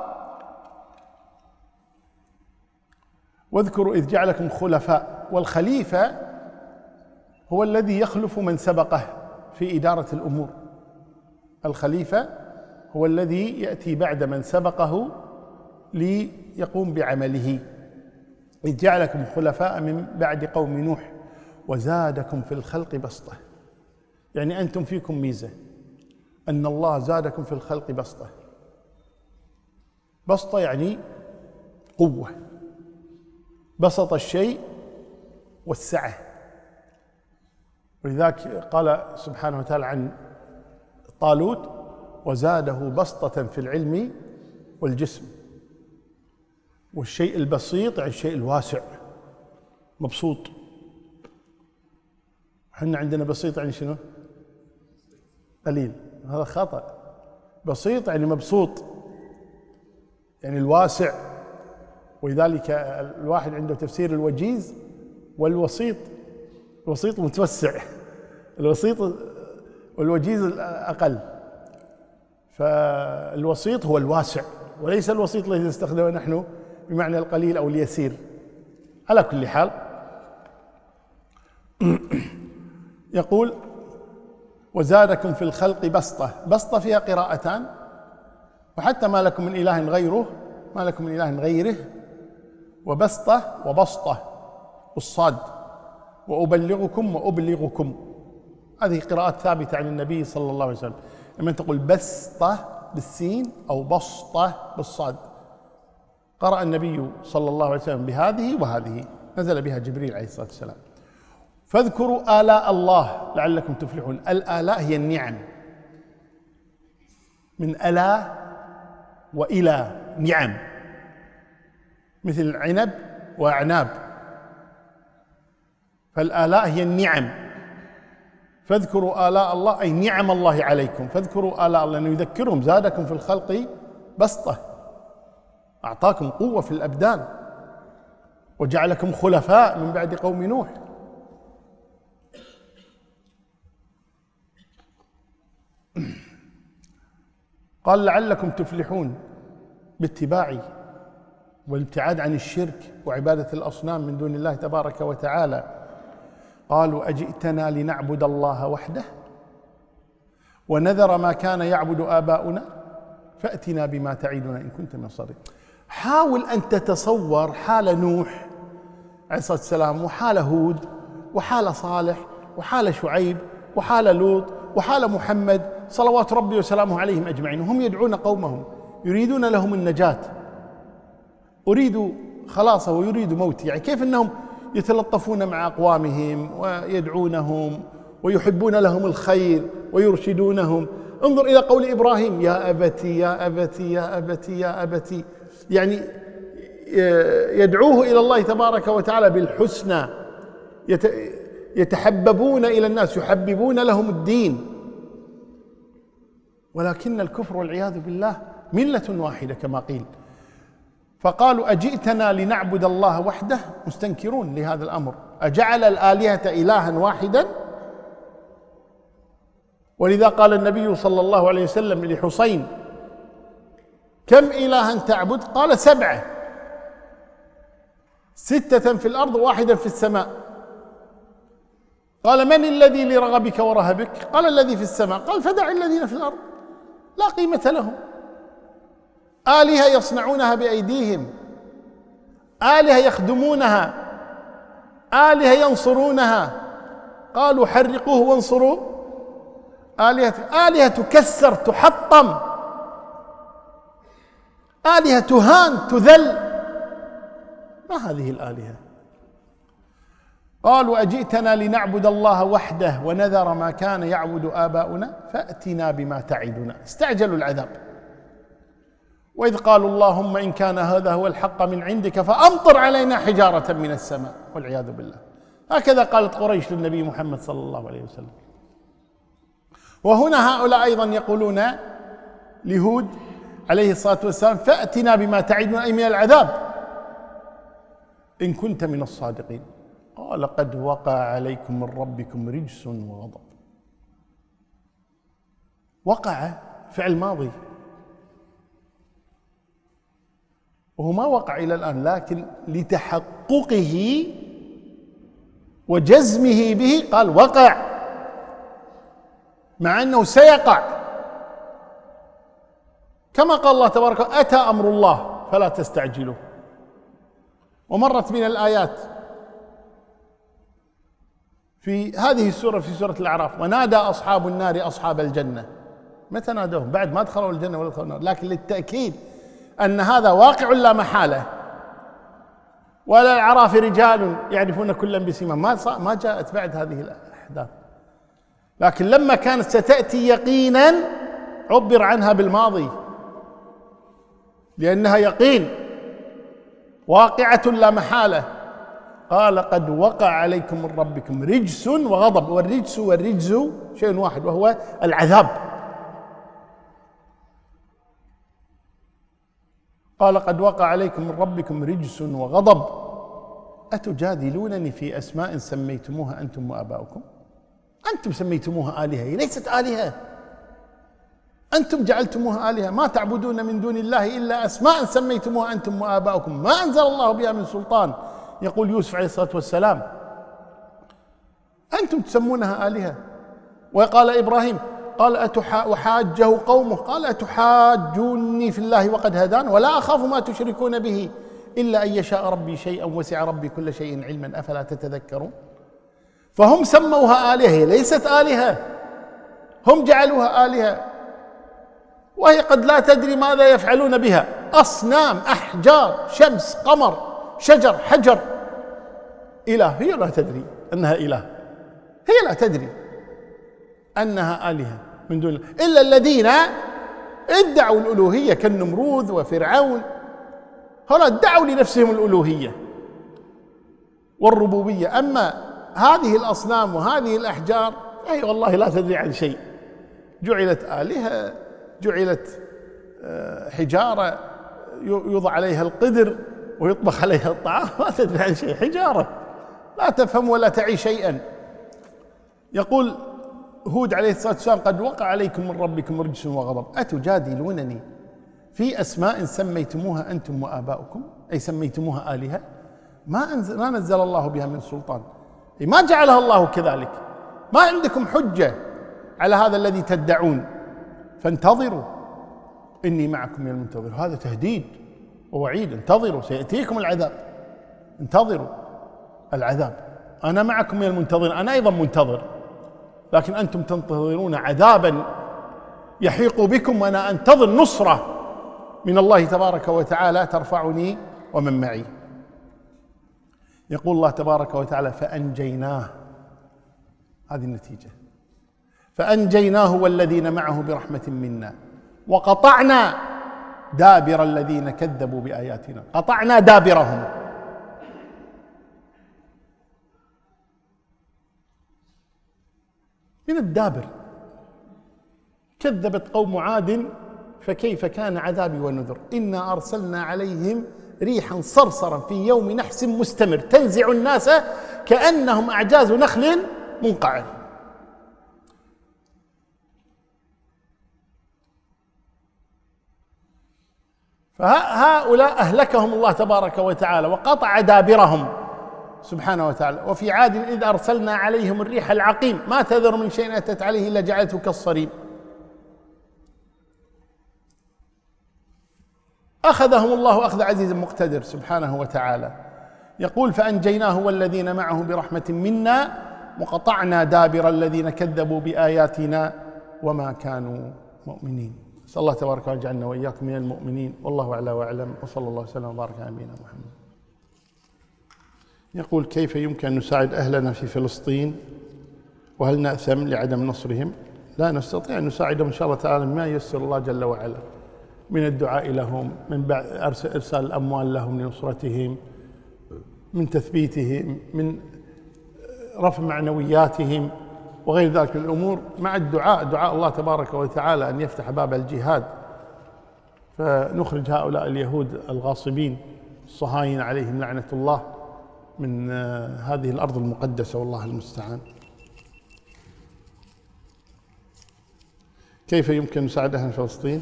Speaker 1: واذكروا إذ جعلكم خلفاء، والخليفة هو الذي يخلف من سبقه في إدارة الأمور، الخليفة هو الذي يأتي بعد من سبقه ليقوم بعمله. إذ جعلكم خلفاء من بعد قوم نوح وزادكم في الخلق بسطة، يعني أنتم فيكم ميزة أن الله زادكم في الخلق بسطة. بسطة يعني قوة، بسط الشيء والسعة، ولذلك قال سبحانه وتعالى عن طالوت: وزاده بسطة في العلم والجسم. والشيء البسيط يعني الشيء الواسع، مبسوط. احنا عندنا بسيط يعني شنو؟ قليل، هذا خطأ. بسيط يعني مبسوط، يعني الواسع. ولذلك الواحد عنده تفسير الوجيز والوسيط، الوسيط متوسع، الوسيط والوجيز أقل. فالوسيط هو الواسع، وليس الوسيط الذي نستخدمه نحن بمعنى القليل أو اليسير. على كل حال يقول: وزادكم في الخلق بسطة. بسطة فيها قراءتان، وحتى ما لكم من إله غيره، ما لكم من إله غيره، وبسطة وبسطة بالصاد، وأبلغكم وأبلغكم. هذه قراءات ثابتة عن النبي صلى الله عليه وسلم. لما تقول بسطة بالسين أو بسطة بالصاد، قرأ النبي صلى الله عليه وسلم بهذه وهذه، نزل بها جبريل عليه الصلاة والسلام. فاذكروا آلاء الله لعلكم تفلحون. الآلاء هي النعم، من ألا وإلى نعم، مثل عنب وأعناب، فالآلاء هي النعم. فاذكروا آلاء الله أي نعم الله عليكم، فاذكروا آلاء الله، لأنه يذكرهم زادكم في الخلق بسطة، أعطاكم قوة في الأبدان، وجعلكم خلفاء من بعد قوم نوح. قال لعلكم تفلحون باتباعي والابتعاد عن الشرك وعبادة الأصنام من دون الله تبارك وتعالى. قالوا أجئتنا لنعبد الله وحده ونذر ما كان يعبد آباؤنا فأتنا بما تعيدنا إن كنت من الصادقين. حاول أن تتصور حال نوح عليه الصلاة والسلام، وحال هود، وحال صالح، وحال شعيب، وحال لوط، وحال محمد صلوات ربي وسلامه عليهم أجمعين، وهم يدعون قومهم يريدون لهم النجاة، أريد خلاصه ويريد موتي. يعني كيف أنهم يتلطفون مع أقوامهم ويدعونهم ويحبون لهم الخير ويرشدونهم. انظر إلى قول إبراهيم: يا أبتي يا أبتي يا أبتي يا أبتي، يعني يدعوه إلى الله تبارك وتعالى بالحسنى، يتحببون إلى الناس، يحببون لهم الدين. ولكن الكفر والعياذ بالله ملة واحدة كما قيل. فقالوا أجئتنا لنعبد الله وحده، مستنكرون لهذا الأمر. أجعل الآلهة إلها واحدا؟ ولذا قال النبي صلى الله عليه وسلم لحسين: كم إلها تعبد؟ قال: سبعة، ستة في الأرض وواحدا في السماء. قال: من الذي لرغبك ورهبك؟ قال: الذي في السماء. قال: فدع الذين في الأرض، لا قيمة لهم. آلهة يصنعونها بأيديهم، آلهة يخدمونها، آلهة ينصرونها. قالوا: حرقوه وانصروا آلهة. آلهة تكسر تحطم، آلهة تهان تذل. ما هذه الآلهة؟ قالوا أجئتنا لنعبد الله وحده ونذر ما كان يعبد آباؤنا فأتنا بما تعدنا. استعجلوا العذاب. وإذ قالوا اللهم إن كان هذا هو الحق من عندك فأمطر علينا حجارة من السماء والعياذ بالله. هكذا قالت قريش للنبي محمد صلى الله عليه وسلم. وهنا هؤلاء أيضا يقولون لهود عليه الصلاة والسلام: فأتنا بما تعدنا، أي من العذاب، إن كنت من الصادقين. قال: قد وقع عليكم من ربكم رجس وغضب. وقع فعل ماضي، وهو ما وقع إلى الآن، لكن لتحققه وجزمه به قال وقع، مع أنه سيقع. كما قال الله تبارك وتعالى: أتى أمر الله فلا تستعجلوه. ومرت من الآيات في هذه السورة في سورة الأعراف: ونادى أصحاب النار أصحاب الجنة. متى نادوهم؟ بعد ما دخلوا الجنة ولا دخلوا النار، لكن للتأكيد أن هذا واقع لا محالة. ولا الأعراف رجال يعرفون كلا بسيماهم، ما ما جاءت بعد هذه الأحداث، لكن لما كانت ستأتي يقينا عبر عنها بالماضي، لأنها يقين واقعة لا محالة. قال: قد وقع عليكم من ربكم رجس وغضب. والرجس والرجز شيء واحد، وهو العذاب. قال: قد وقع عليكم من ربكم رجس وغضب أتجادلونني في أسماء سميتموها أنتم وآباؤكم. أنتم سميتموها آلهة، هي ليست آلهة، أنتم جعلتموها آلهة. ما تعبدون من دون الله إلا أسماء سميتموها أنتم وآباؤكم ما أنزل الله بها من سلطان. يقول يوسف عليه الصلاة والسلام: أنتم تسمونها آلهة. وقال إبراهيم: قال أتحاجه قومه، قال: أتحاجوني في الله وقد هدان ولا أخاف ما تشركون به إلا أن يشاء ربي شيئا وسع ربي كل شيء علما أفلا تتذكرون. فهم سموها آلهة، هي ليست آلهة، هم جعلوها آلهة، وهي قد لا تدري ماذا يفعلون بها. أصنام، أحجار، شمس، قمر، شجر، حجر، إله، هي لا تدري أنها إله، هي لا تدري أنها آلهة من دون الله، إلا الذين ادعوا الألوهية كالنمروذ وفرعون، هؤلاء ادعوا لنفسهم الألوهية والربوبية. أما هذه الأصنام وهذه الأحجار أي والله لا تدري عن شيء، جعلت آلهة، جعلت حجارة يوضع عليها القدر ويطبخ عليها الطعام، ما تدري عن شيء، حجارة لا تفهم ولا تعي شيئا. يقول هود عليه الصلاة والسلام: قد وقع عليكم من ربكم رجس وغضب أتجادلونني في أسماء سميتموها أنتم وآباؤكم، أي سميتموها آلهة ما أنزل, ما نزل الله بها من سلطان، أي ما جعلها الله كذلك، ما عندكم حجة على هذا الذي تدعون، فانتظروا إني معكم من المنتظر. هذا تهديد ووعيد، انتظروا سيأتيكم العذاب، انتظروا العذاب، أنا معكم من المنتظر، أنا أيضا منتظر، لكن أنتم تنتظرون عذابا يحيق بكم وأنا أنتظر نصرة من الله تبارك وتعالى ترفعني ومن معي. يقول الله تبارك وتعالى: فأنجيناه، هذه النتيجة، فأنجيناه والذين معه برحمة منا وقطعنا دابر الذين كذبوا بآياتنا، قطعنا دابرهم. من الدابر كذبت قوم عاد فكيف كان عذابي ونذر، إنا أرسلنا عليهم ريحا صرصرا في يوم نحس مستمر تنزع الناس كأنهم أعجاز نخل منقعر. فهؤلاء أهلكهم الله تبارك وتعالى وقطع دابرهم سبحانه وتعالى. وفي عاد إذ أرسلنا عليهم الريح العقيم ما تذر من شيء أتت عليه إلا جعلته كالصريم. أخذهم الله أخذ عزيز مقتدر سبحانه وتعالى. يقول: فأنجيناه والذين معه برحمة منا وقطعنا دابر الذين كذبوا بآياتنا وما كانوا مؤمنين. نسأل الله تبارك وتعالى يجعلنا وإياكم من المؤمنين، والله أعلى وأعلم، وصلى الله وسلم وبارك على نبينا محمد. يقول: كيف يمكن أن نساعد أهلنا في فلسطين وهل نأثم لعدم نصرهم؟ لا نستطيع أن نساعدهم إن شاء الله تعالى بما ييسر الله جل وعلا، من الدعاء لهم، من بعد إرسال الأموال لهم لنصرتهم، من تثبيتهم، من رفع معنوياتهم وغير ذلك من الأمور، مع الدعاء، دعاء الله تبارك وتعالى أن يفتح باب الجهاد فنخرج هؤلاء اليهود الغاصبين الصهاينة عليهم لعنة الله من هذه الأرض المقدسة، والله المستعان. كيف يمكن مساعدة أهل فلسطين؟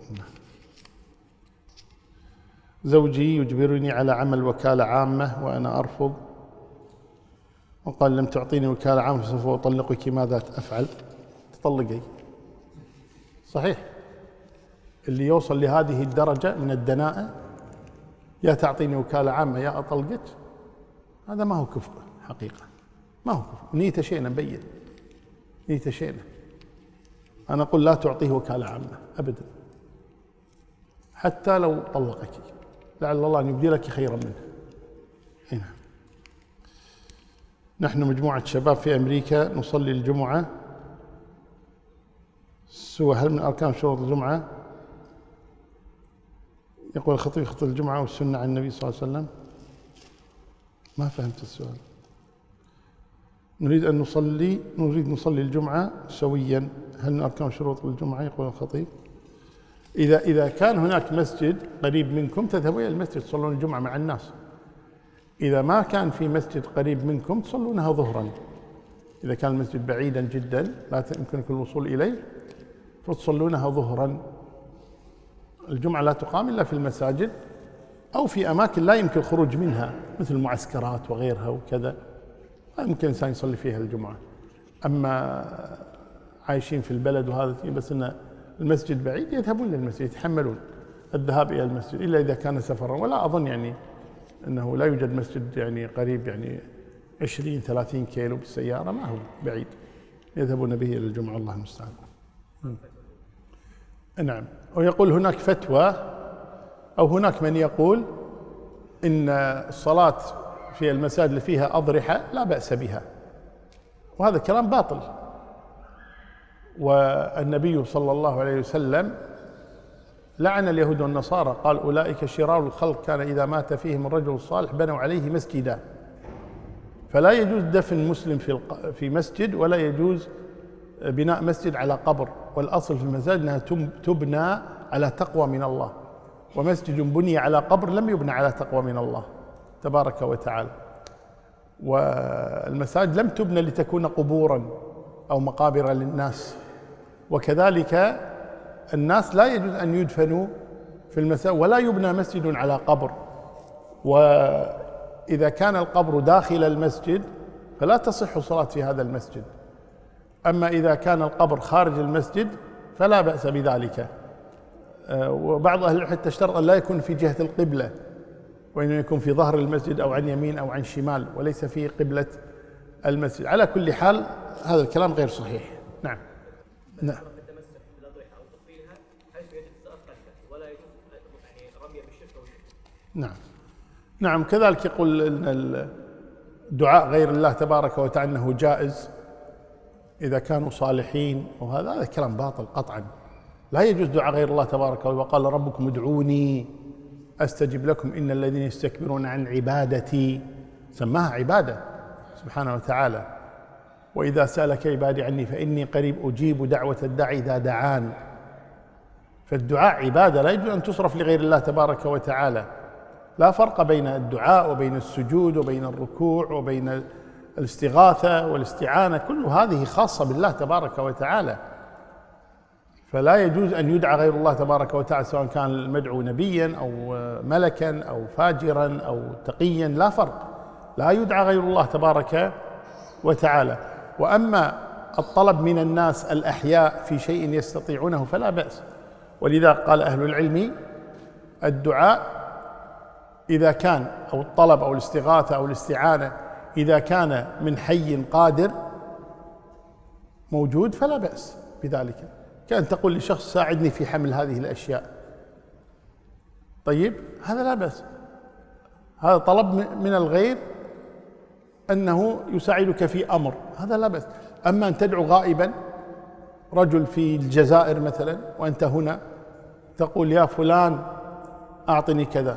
Speaker 1: زوجي يجبرني على عمل وكالة عامة وأنا أرفض، وقال: لم تعطيني وكالة عامة فسوف أطلقك، ماذا أفعل؟ تطلقي. صحيح، اللي يوصل لهذه الدرجة من الدناءة، يا تعطيني وكالة عامة يا أطلقك، هذا ما هو كفء حقيقة، ما هو كفء، نيته شينا مبين، نيته شينا. أنا أقول لا تعطيه وكالة عامة أبدا، حتى لو طلقك، لعل الله أن يبدي لك خيرا منه. هنا نحن مجموعة شباب في أمريكا نصلي الجمعة سوى، هل من أركان شروط الجمعة؟ يقول الخطيب: خطبة الجمعة والسنة عن النبي صلى الله عليه وسلم. ما فهمت السؤال. نريد أن نصلي نريد نصلي الجمعة سويا، هل من أركان شروط الجمعة؟ يقول الخطيب: إذا إذا كان هناك مسجد قريب منكم تذهبوا إلى المسجد تصلون الجمعة مع الناس. إذا ما كان في مسجد قريب منكم تصلونها ظهرا. إذا كان المسجد بعيدا جدا لا يمكنكم الوصول إليه فتصلونها ظهرا. الجمعة لا تقام إلا في المساجد أو في أماكن لا يمكن الخروج منها مثل المعسكرات وغيرها وكذا، لا يمكن الإنسان يصلي فيها الجمعة. أما عايشين في البلد وهذا بس أن المسجد بعيد يذهبون للمسجد، يتحملون الذهاب إلى المسجد إلا إذا كان سفرا، ولا أظن يعني أنه لا يوجد مسجد يعني قريب يعني عشرين ثلاثين كيلو بالسيارة، ما هو بعيد يذهبون به إلى الجمعة، الله المستعان. نعم. ويقول هناك فتوى أو هناك من يقول إن الصلاة في المساجد اللي فيها أضرحة لا بأس بها، وهذا كلام باطل. والنبي صلى الله عليه وسلم لعن اليهود والنصارى، قال أولئك شرار الخلق كان إذا مات فيهم الرجل الصالح بنوا عليه مسجدا. فلا يجوز دفن مسلم في في مسجد، ولا يجوز بناء مسجد على قبر، والأصل في المساجد أنها تبنى على تقوى من الله، ومسجد بني على قبر لم يبنى على تقوى من الله تبارك وتعالى. والمساجد لم تبنى لتكون قبورا أو مقابر للناس، وكذلك الناس لا يجوز أن يدفنوا في المساجد، ولا يبنى مسجد على قبر. وإذا كان القبر داخل المسجد فلا تصح الصلاة في هذا المسجد. أما إذا كان القبر خارج المسجد فلا بأس بذلك. وبعض أهل العلم اشترط أن لا يكون في جهة القبلة، وإنه يكون في ظهر المسجد أو عن يمين أو عن شمال، وليس في قبلة المسجد. على كل حال هذا الكلام غير صحيح. نعم. نعم. نعم. نعم. كذلك يقول أن الدعاء غير الله تبارك وتعالى أنه جائز إذا كانوا صالحين، وهذا هذا كلام باطل قطعا. لا يجوز دعاء غير الله تبارك وتعالى. وقال ربكم ادعوني أستجب لكم إن الذين يستكبرون عن عبادتي، سماها عبادة سبحانه وتعالى. وإذا سألك عبادي عني فإني قريب أجيب دعوة الداعي إذا دعان. فالدعاء عبادة لا يجوز أن تصرف لغير الله تبارك وتعالى. لا فرق بين الدعاء وبين السجود وبين الركوع وبين الاستغاثة والاستعانة، كل هذه خاصة بالله تبارك وتعالى. فلا يجوز أن يدعى غير الله تبارك وتعالى، سواء كان المدعو نبيا أو ملكا أو فاجرا أو تقيا، لا فرق، لا يدعى غير الله تبارك وتعالى. وأما الطلب من الناس الأحياء في شيء يستطيعونه فلا بأس. ولذا قال أهل العلم الدعاء إذا كان، أو الطلب أو الاستغاثة أو الاستعانة إذا كان من حي قادر موجود فلا بأس بذلك، كأن تقول لشخص ساعدني في حمل هذه الأشياء، طيب هذا لا بأس. هذا طلب من الغير أنه يساعدك في أمر، هذا لا بأس. أما أن تدعو غائبا، رجل في الجزائر مثلا وأنت هنا، تقول يا فلان أعطني كذا،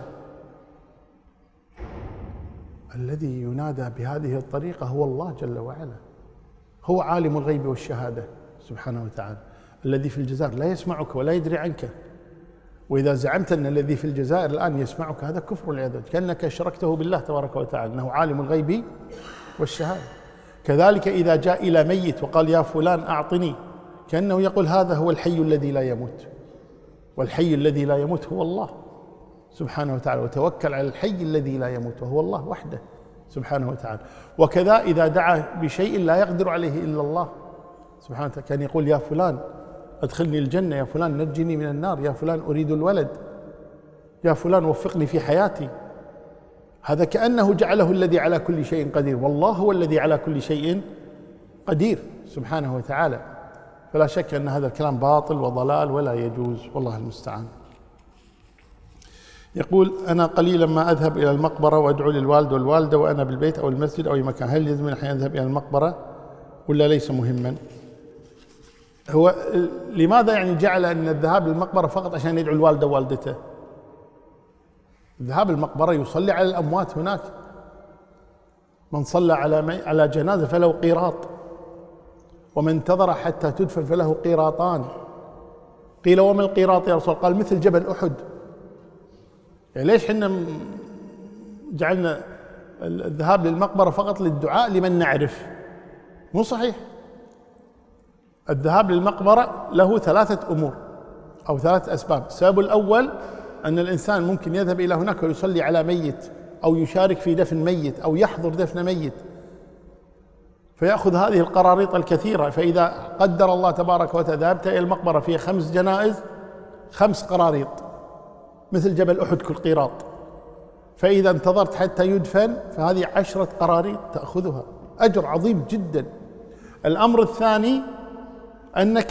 Speaker 1: الذي ينادى بهذه الطريقة هو الله جل وعلا، هو عالم الغيب والشهادة سبحانه وتعالى. الذي في الجزائر لا يسمعك ولا يدري عنك، وإذا زعمت أن الذي في الجزائر الآن يسمعك هذا كفر والعياذ بالله، كأنك أشركته بالله تبارك وتعالى أنه عالم الغيب والشهادة. كذلك إذا جاء إلى ميت وقال يا فلان أعطني، كأنه يقول هذا هو الحي الذي لا يموت، والحي الذي لا يموت هو الله سبحانه وتعالى، وتوكل على الحي الذي لا يموت وهو الله وحده سبحانه وتعالى. وكذا إذا دعا بشيء لا يقدر عليه إلا الله سبحانه وتعالى، كان يقول يا فلان أدخلني الجنة، يا فلان نجني من النار، يا فلان أريد الولد، يا فلان وفقني في حياتي، هذا كأنه جعله الذي على كل شيء قدير، والله هو الذي على كل شيء قدير سبحانه وتعالى. فلا شك أن هذا الكلام باطل وضلال ولا يجوز، والله المستعان. يقول أنا قليلا ما أذهب إلى المقبرة وأدعو للوالد والوالدة وأنا بالبيت أو المسجد أو أي مكان، هل يلزم أن أذهب إلى المقبرة ولا ليس مهما؟ هو لماذا يعني جعل أن الذهاب للمقبرة فقط عشان يدعو الوالدة ووالدته؟ الذهاب للمقبرة يصلي على الأموات هناك، من صلى على على جنازة فله قيراط، ومن انتظر حتى تدفن فله قيراطان. قيل وما القيراط يا رسول الله؟ قال مثل جبل أحد. يعني ليش حنا جعلنا الذهاب للمقبرة فقط للدعاء لمن نعرف؟ مو صحيح. الذهاب للمقبرة له ثلاثة أمور أو ثلاثة أسباب. السبب الأول أن الإنسان ممكن يذهب إلى هناك ويصلي على ميت أو يشارك في دفن ميت أو يحضر دفن ميت، فيأخذ هذه القراريط الكثيرة. فإذا قدر الله تبارك وتعالى ذهبت إلى المقبرة فيها خمس جنائز، خمس قراريط مثل جبل أحد كل قيراط. فإذا انتظرت حتى يدفن فهذه عشرة قراريط تأخذها، أجر عظيم جدا. الأمر الثاني أنك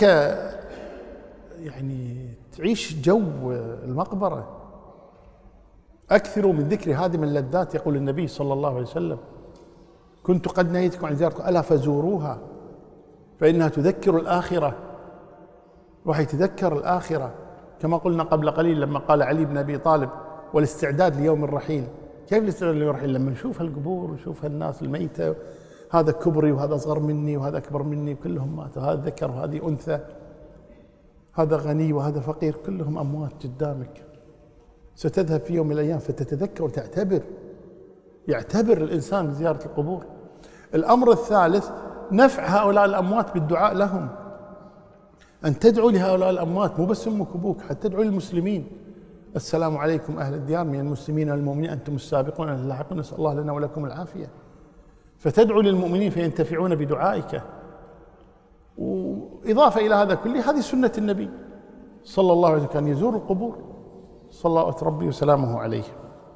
Speaker 1: يعني تعيش جو المقبرة. أكثروا من ذكر هادم اللذات، يقول النبي صلى الله عليه وسلم: كنت قد نهيتكم عن زيارة، ألا فزوروها فإنها تذكر الآخرة. وحي تذكر الآخرة، كما قلنا قبل قليل لما قال علي بن أبي طالب: والاستعداد ليوم الرحيل. كيف الاستعداد ليوم الرحيل؟ لما نشوف القبور ونشوف الناس الميتة، هذا كبري وهذا أصغر مني وهذا أكبر مني كلهم ماتوا، هذا ذكر وهذه أنثى، هذا غني وهذا فقير، كلهم أموات قدامك. ستذهب في يوم من الأيام فتتذكر وتعتبر، يعتبر الإنسان بزيارة القبور. الأمر الثالث نفع هؤلاء الأموات بالدعاء لهم، أن تدعو لهؤلاء الأموات، مو بس أمك وأبوك، حتى تدعو للمسلمين: السلام عليكم أهل الديار من المسلمين والمؤمنين أنتم السابقون اللاحقون نسأل الله لنا ولكم العافية. فتدعو للمؤمنين فينتفعون بدعائك. وإضافة إلى هذا كله، هذه سنة النبي صلى الله عليه وسلم، كان يزور القبور صلوات ربي وسلامه عليه.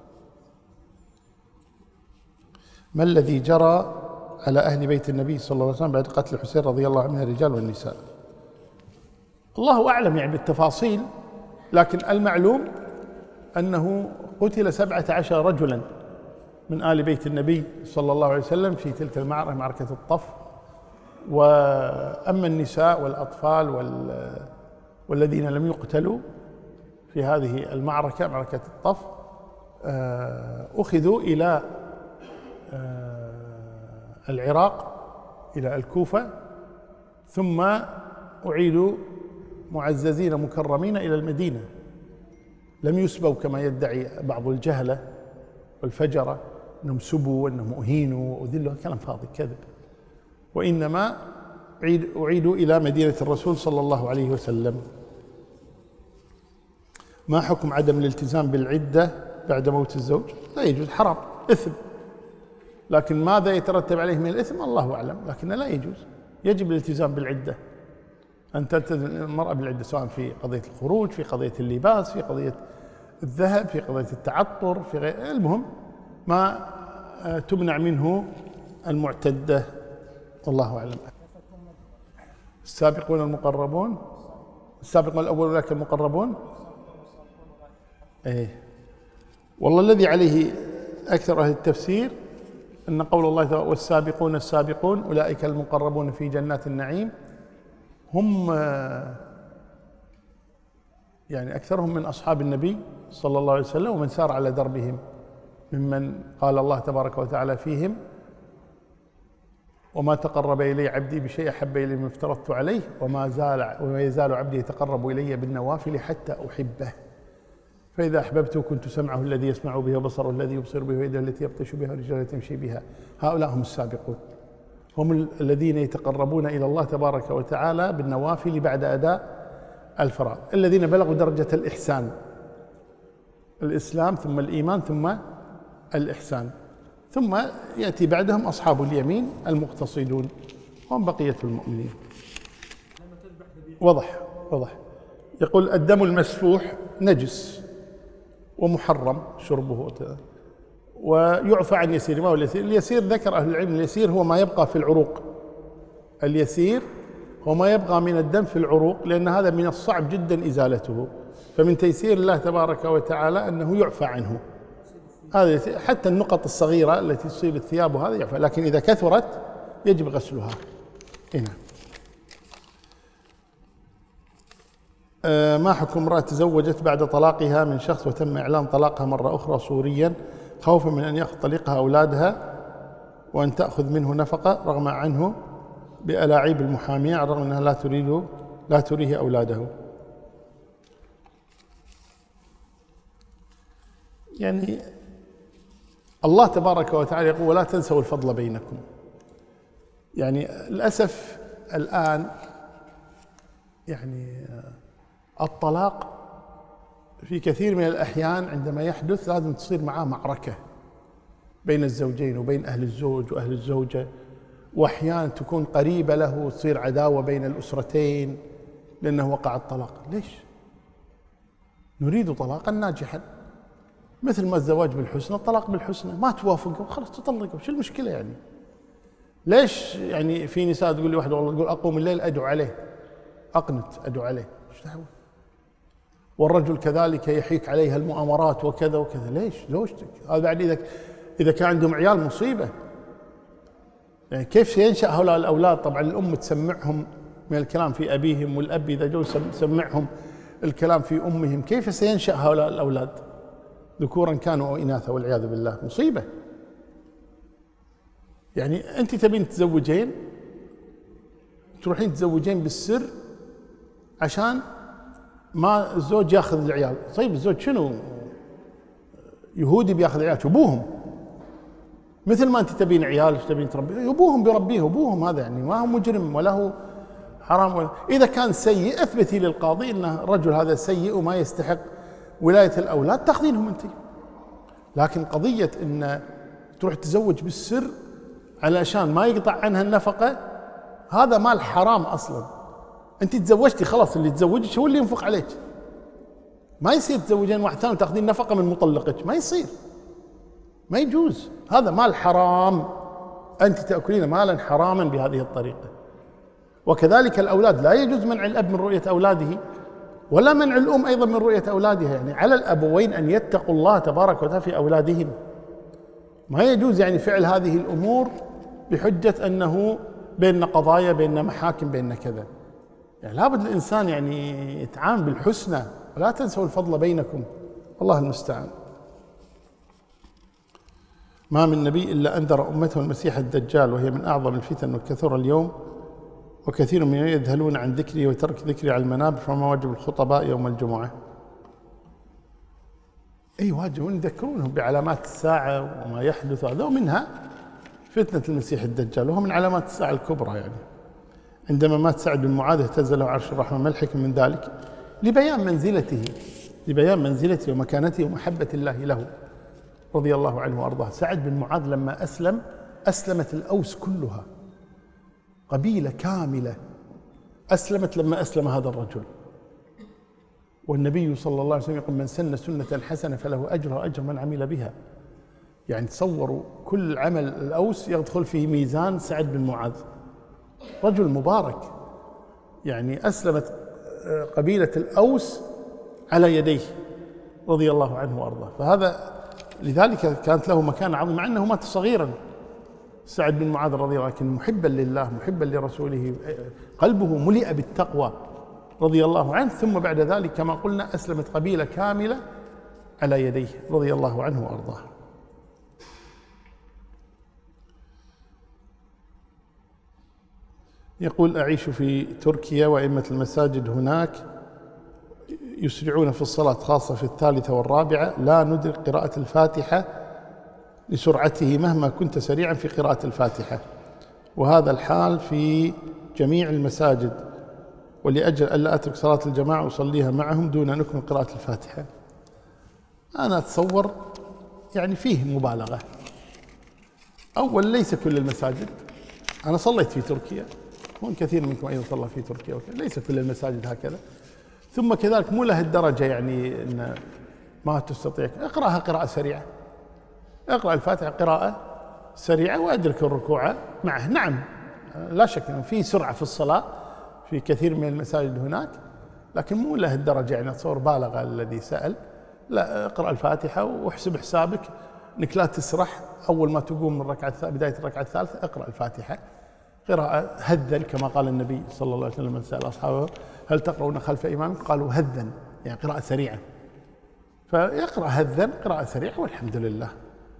Speaker 1: ما الذي جرى على أهل بيت النبي صلى الله عليه وسلم بعد قتل الحسين رضي الله عنه من الرجال والنساء؟ الله أعلم يعني بالتفاصيل، لكن المعلوم أنه قتل سبعة عشر رجلا من آل بيت النبي صلى الله عليه وسلم في تلك المعركة، معركة الطف. وأما النساء والأطفال والذين لم يقتلوا في هذه المعركة، معركة الطف، أخذوا إلى العراق، إلى الكوفة، ثم أعيدوا معززين مكرمين إلى المدينة. لم يسبوا كما يدعي بعض الجهلة والفجرة أنهم سبوا وأنهم أهينوا وأذلوا، كلام فاضي كذب. وإنما أعيدوا إلى مدينة الرسول صلى الله عليه وسلم. ما حكم عدم الالتزام بالعدة بعد موت الزوج؟ لا يجوز، حرام، إثم. لكن ماذا يترتب عليه من الإثم الله أعلم، لكن لا يجوز. يجب الالتزام بالعدة، أن تلتزم المرأة بالعدة، سواء في قضية الخروج، في قضية اللباس، في قضية الذهب، في قضية التعطر، في غير، المهم ما تمنع منه المعتدة، والله أعلم. السابقون المقربون، السابقون الأول أولئك المقربون. إيه، والله الذي عليه أكثر أهل التفسير أن قول الله تعالى: والسابقون السابقون أولئك المقربون في جنات النعيم، هم يعني أكثرهم من أصحاب النبي صلى الله عليه وسلم ومن سار على دربهم، ممن قال الله تبارك وتعالى فيهم: وما تقرب إلي عبدي بشيء أحب إلي مما افترضت عليه وما زال وما يزال عبدي يتقرب إلي بالنوافل حتى أحبه، فإذا أحببته كنت سمعه الذي يسمع به وبصره الذي يبصر به ويده التي يبطش بها ورجله التي يمشي بها. هؤلاء هم السابقون، هم الذين يتقربون إلى الله تبارك وتعالى بالنوافل بعد أداء الفرائض، الذين بلغوا درجة الإحسان، الإسلام ثم الإيمان ثم الإحسان، ثم يأتي بعدهم أصحاب اليمين المقتصدون، هم بقية المؤمنين. وضح وضح. يقول: الدم المسفوح نجس ومحرم شربه، ويعفى عن يسير. ما هو اليسير؟ اليسير ذكر أهل العلم اليسير هو ما يبقى في العروق، اليسير هو ما يبقى من الدم في العروق، لأن هذا من الصعب جدا إزالته، فمن تيسير الله تبارك وتعالى أنه يعفى عنه. هذا حتى النقط الصغيرة التي تصيب الثياب وهذا يعفى، لكن إذا كثرت يجب غسلها. هنا ما حكم امرأة تزوجت بعد طلاقها من شخص وتم إعلان طلاقها مرة أخرى صوريا خوفا من أن يأخذ طليقها أولادها وأن تأخذ منه نفقة رغم عنه بألاعيب المحامية على الرغم أنها لا تريد لا تريه أولاده؟ يعني الله تبارك وتعالى يقول: ولا تنسوا الفضل بينكم. يعني للأسف الآن يعني الطلاق في كثير من الأحيان عندما يحدث لازم تصير معاه معركة بين الزوجين وبين أهل الزوج وأهل الزوجة، وأحيانا تكون قريبة له وتصير عداوة بين الأسرتين لأنه وقع الطلاق. ليش؟ نريد طلاقا ناجحا، مثل ما الزواج بالحسنى الطلاق بالحسنى، ما توافقوا خلاص تطلقوا، شو المشكلة يعني؟ ليش يعني في نساء تقول لي واحدة والله تقول أقوم الليل أدعو عليه، أقنت أدعو عليه، ايش دعوة؟ والرجل كذلك يحيك عليها المؤامرات وكذا وكذا، ليش؟ زوجتك، هذا بعد إذا إذا كان عندهم عيال مصيبة. يعني كيف سينشأ هؤلاء الأولاد؟ طبعا الأم تسمعهم من الكلام في أبيهم، والأب إذا جو سمعهم الكلام في أمهم، كيف سينشأ هؤلاء الأولاد؟ ذكورا كانوا أو إناثا والعياذ بالله، مصيبة. يعني أنت تبين تزوجين، تروحين تزوجين بالسر عشان ما الزوج ياخذ العيال. طيب الزوج شنو؟ يهودي بياخذ عيال ابوهم، مثل ما انت تبين عيال تبين تربي ابوهم بيربيه ابوهم، هذا يعني ما هو مجرم ولا هو حرام ولا. اذا كان سيء اثبتي للقاضي ان الرجل هذا سيء وما يستحق ولايه الاولاد، تاخذينهم انت. لكن قضيه ان تروح تزوج بالسر علشان ما يقطع عنها النفقه، هذا مال حرام اصلا. انت تزوجتي خلاص، اللي تزوجك هو اللي ينفق عليك. ما يصير تزوجين واحد ثاني وتاخذين نفقه من مطلقك، ما يصير، ما يجوز، هذا مال حرام، انت تاكلين مالا حراما بهذه الطريقه. وكذلك الاولاد، لا يجوز منع الاب من رؤيه اولاده ولا منع الام ايضا من رؤيه اولادها. يعني على الابوين ان يتقوا الله تبارك وتعالى في اولادهم. ما يجوز يعني فعل هذه الامور بحجه انه بيننا قضايا، بيننا محاكم، بيننا كذا. يعني لابد الإنسان يعني يتعامل بالحسنى، ولا تنسوا الفضل بينكم، الله المستعان. ما من نبي إلا أنذر أمته المسيح الدجال، وهي من أعظم الفتن وكثر اليوم، وكثير من يذهلون عن ذكري وترك ذكري على المنابر، فما واجب الخطباء يوم الجمعة؟ أي واجب يذكرونهم بعلامات الساعة وما يحدث، هذا ومنها فتنة المسيح الدجال، وهو من علامات الساعة الكبرى. يعني عندما مات سعد بن معاذ اهتز له عرش الرحمن، ما الحكم من ذلك؟ لبيان منزلته، لبيان منزلته ومكانته ومحبة الله له رضي الله عنه وأرضاه. سعد بن معاذ لما أسلم أسلمت الأوس كلها، قبيلة كاملة أسلمت لما أسلم هذا الرجل. والنبي صلى الله عليه وسلم يقول: من سن سنة حسنة فله أجر أجر من عمل بها. يعني تصوروا كل عمل الأوس يدخل فيه ميزان سعد بن معاذ، رجل مبارك. يعني أسلمت قبيلة الأوس على يديه رضي الله عنه وأرضاه. فهذا لذلك كانت له مكانة عظيمة، مع أنه مات صغيرا سعد بن معاذ رضي الله عنه، لكن محبا لله محبا لرسوله، قلبه ملئ بالتقوى رضي الله عنه. ثم بعد ذلك كما قلنا أسلمت قبيلة كاملة على يديه رضي الله عنه وأرضاه. يقول: أعيش في تركيا وأئمة المساجد هناك يسرعون في الصلاة، خاصة في الثالثة والرابعة، لا ندرك قراءة الفاتحة لسرعته مهما كنت سريعا في قراءة الفاتحة، وهذا الحال في جميع المساجد، ولأجل ألا أترك صلاة الجماعة أصليها معهم دون أن أكمل قراءة الفاتحة. أنا أتصور يعني فيه مبالغة. أول ليس كل المساجد، أنا صليت في تركيا، هون كثير منكم أيضا صلى في تركيا وكذا، ليس كل المساجد هكذا. ثم كذلك مو له الدرجة يعني أن ما تستطيع، اقرأها قراءة سريعة، اقرأ الفاتحة قراءة سريعة وأدرك الركوع معه. نعم لا شك أنه في سرعة في الصلاة في كثير من المساجد هناك، لكن مو له الدرجة يعني أتصور بالغ الذي سأل. لا، اقرأ الفاتحة واحسب حسابك انك لا تسرح. أول ما تقوم من الركعة بداية الركعة الثالثة اقرأ الفاتحة قراءة هذا، كما قال النبي صلى الله عليه وسلم من سأل أصحابه: هل تقرؤون خلف إمامكم؟ قالوا هذا، يعني قراءة سريعة. فيقرأ هذا قراءة سريعة والحمد لله.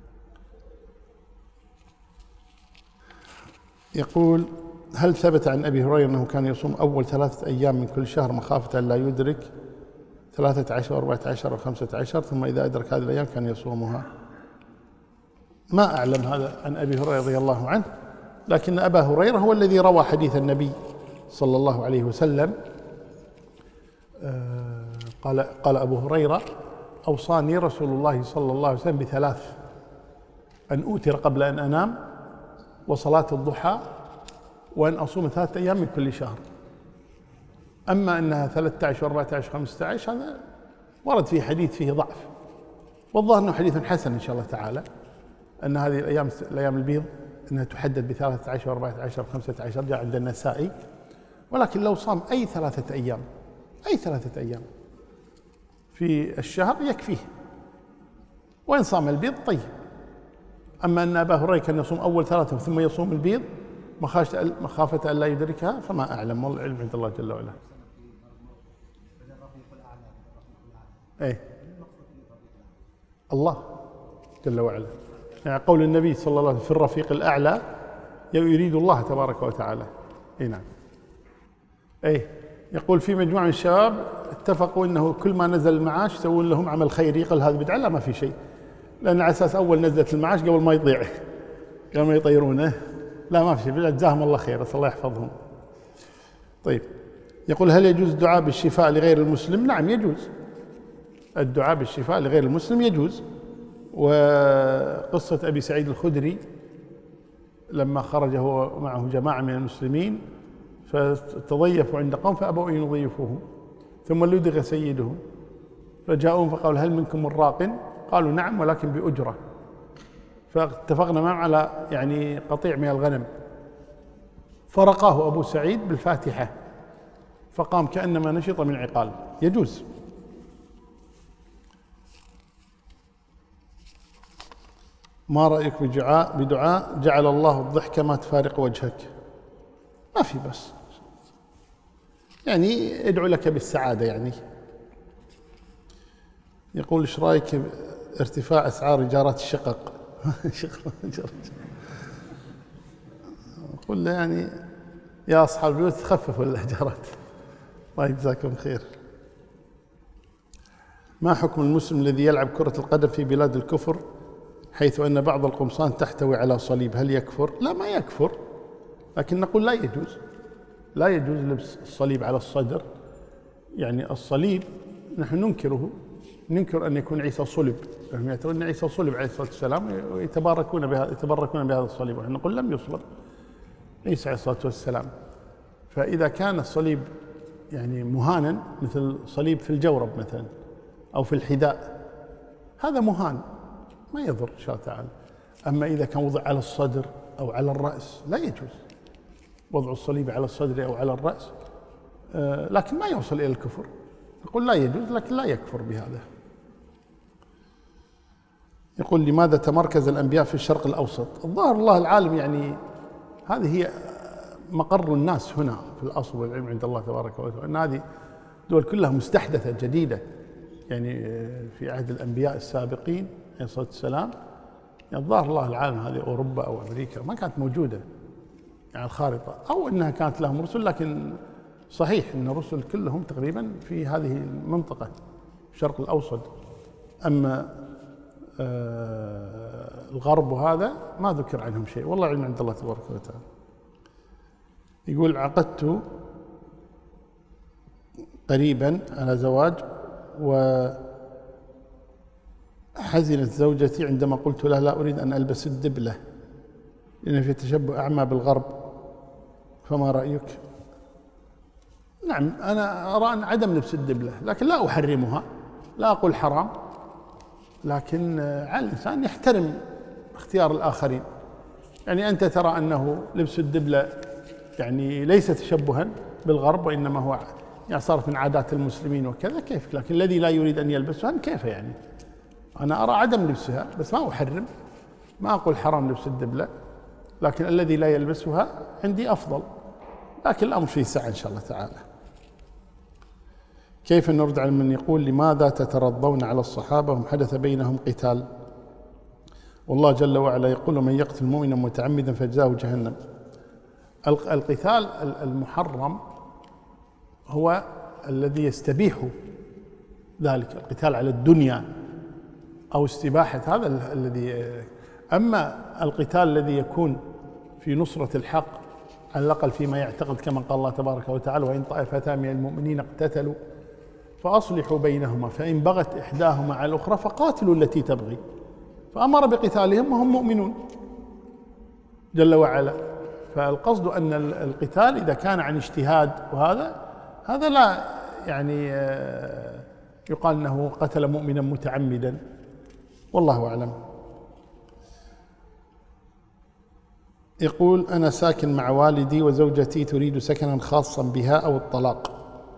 Speaker 1: يقول: هل ثبت عن أبي هريرة أنه كان يصوم أول ثلاثة أيام من كل شهر مخافة أن لا يدرك ثلاثة عشر وأربعة عشر وخمسة عشر، ثم إذا أدرك هذه الأيام كان يصومها؟ ما أعلم هذا عن أبي هريرة رضي الله عنه، لكن أبا هريرة هو الذي روى حديث النبي صلى الله عليه وسلم. قال قال أبو هريرة: أوصاني رسول الله صلى الله عليه وسلم بثلاث: أن أوتر قبل أن أنام، وصلاة الضحى، وأن أصوم ثلاثة أيام من كل شهر. أما أنها ثلاثة عشر وأربعة عشر وخمسة عشر هذا ورد في حديث فيه ضعف، والظاهر أنه حديث حسن إن شاء الله تعالى، أن هذه الأيام الأيام البيض أنها تحدد بثلاثة عشر وأربعة عشر وخمسة عشر، جاء عند النسائي. ولكن لو صام أي ثلاثة أيام أي ثلاثة أيام في الشهر يكفيه، وإن صام البيض طيب. أما أن أبا هريرة كان يصوم أول ثلاثة ثم يصوم البيض مخافة أن لا يدركها فما أعلم، والله العلم عند الله جل وعلا. إيه الله جل وعلا، يعني قول النبي صلى الله عليه وسلم في الرفيق الأعلى يريد الله تبارك وتعالى. إيه نعم. إيه يقول في مجموعة من الشباب اتفقوا أنه كل ما نزل المعاش يسوون لهم عمل خيري. يقول هذا بدعة؟ لا ما في شيء، لأن على أساس أول نزلت المعاش قبل ما يضيع قبل ما يطيرونه. لا ما في شيء بدعة، جزاهم الله خير، بس الله يحفظهم. طيب يقول هل يجوز الدعاء بالشفاء لغير المسلم؟ نعم يجوز الدعاء بالشفاء لغير المسلم يجوز. وقصة أبي سعيد الخدري لما خرج هو معه جماعة من المسلمين فتضيفوا عند قوم فأبوا أن يضيفوهم، ثم لدغ سيدهم فجاءوهم فقالوا هل منكم من راق؟ قالوا نعم ولكن بأجرة. فاتفقنا معهم على يعني قطيع من الغنم، فرقاه أبو سعيد بالفاتحة فقام كأنما نشط من عقال. يجوز. ما رأيك بدعاء بدعاء جعل الله الضحك ما تفارق وجهك؟ ما في بس يعني ادعو لك بالسعادة. يعني يقول ايش رايك ارتفاع اسعار ايجارات الشقق؟ قل له يعني يا اصحاب البيوت خففوا الايجارات، الله يجزاكم خير. ما حكم المسلم الذي يلعب كرة القدم في بلاد الكفر حيث ان بعض القمصان تحتوي على صليب، هل يكفر؟ لا ما يكفر، لكن نقول لا يجوز لا يجوز لبس الصليب على الصدر. يعني الصليب نحن ننكره، ننكر أن يكون عيسى صلب، فهم يعتبرون أن عيسى صلب عليه الصلاة والسلام ويتباركون بهذا يتبركون بهذا الصليب، ونحن نقول لم يصلب عيسى عليه الصلاة والسلام. فإذا كان الصليب يعني مهانا مثل صليب في الجورب مثلا أو في الحذاء هذا مهان ما يضر إن شاء الله تعالى. أما إذا كان وضع على الصدر أو على الرأس لا يجوز وضع الصليب على الصدر أو على الرأس، آه لكن ما يوصل إلى الكفر. نقول لا يجوز لكن لا يكفر بهذا. يقول لماذا تمركز الأنبياء في الشرق الأوسط؟ الظاهر الله العالم يعني هذه هي مقر الناس هنا في الأصل والعلم عند الله تبارك وتعالى، أن هذه دول كلها مستحدثة جديدة يعني في عهد الأنبياء السابقين عليه الصلاة والسلام. يعني الظاهر الله العالم هذه أوروبا أو أمريكا ما كانت موجودة يعني الخارطة، أو أنها كانت لهم رسل، لكن صحيح أن الرسل كلهم تقريبا في هذه المنطقة الشرق الأوسط. أما آه الغرب وهذا ما ذكر عنهم شيء، والله علم عند الله تبارك وتعالى. يقول عقدت قريبا على زواج وحزنت زوجتي عندما قلت لها لا أريد أن ألبس الدبلة لأن في تشبه أعمى بالغرب، فما رأيك؟ نعم أنا أرى أن عدم لبس الدبلة، لكن لا أحرمها، لا أقول حرام، لكن على الإنسان يحترم اختيار الآخرين. يعني أنت ترى أنه لبس الدبلة يعني ليس تشبها بالغرب وإنما هو يعني صارت من عادات المسلمين وكذا، كيف؟ لكن الذي لا يريد أن يلبسها كيف يعني؟ أنا أرى عدم لبسها بس ما أحرم، ما أقول حرام لبس الدبلة، لكن الذي لا يلبسها عندي أفضل، لكن الأمر فيه سعة إن شاء الله تعالى. كيف نرد على من يقول لماذا تترضون على الصحابة وهم حدث بينهم قتال؟ والله جل وعلا يقول من يقتل مؤمنا متعمدا فجزاؤه جهنم. القتال المحرم هو الذي يستبيح ذلك، القتال على الدنيا أو استباحة هذا الذي. أما القتال الذي يكون في نصرة الحق على الأقل فيما يعتقد كما قال الله تبارك وتعالى وإن طائفتان من المؤمنين اقتتلوا فأصلحوا بينهما فإن بغت إحداهما على الأخرى فقاتلوا التي تبغي، فأمر بقتالهم وهم مؤمنون جل وعلا. فالقصد أن القتال إذا كان عن اجتهاد وهذا هذا لا يعني يقال أنه قتل مؤمنا متعمدا، والله أعلم. يقول: أنا ساكن مع والدي وزوجتي تريد سكنا خاصا بها أو الطلاق،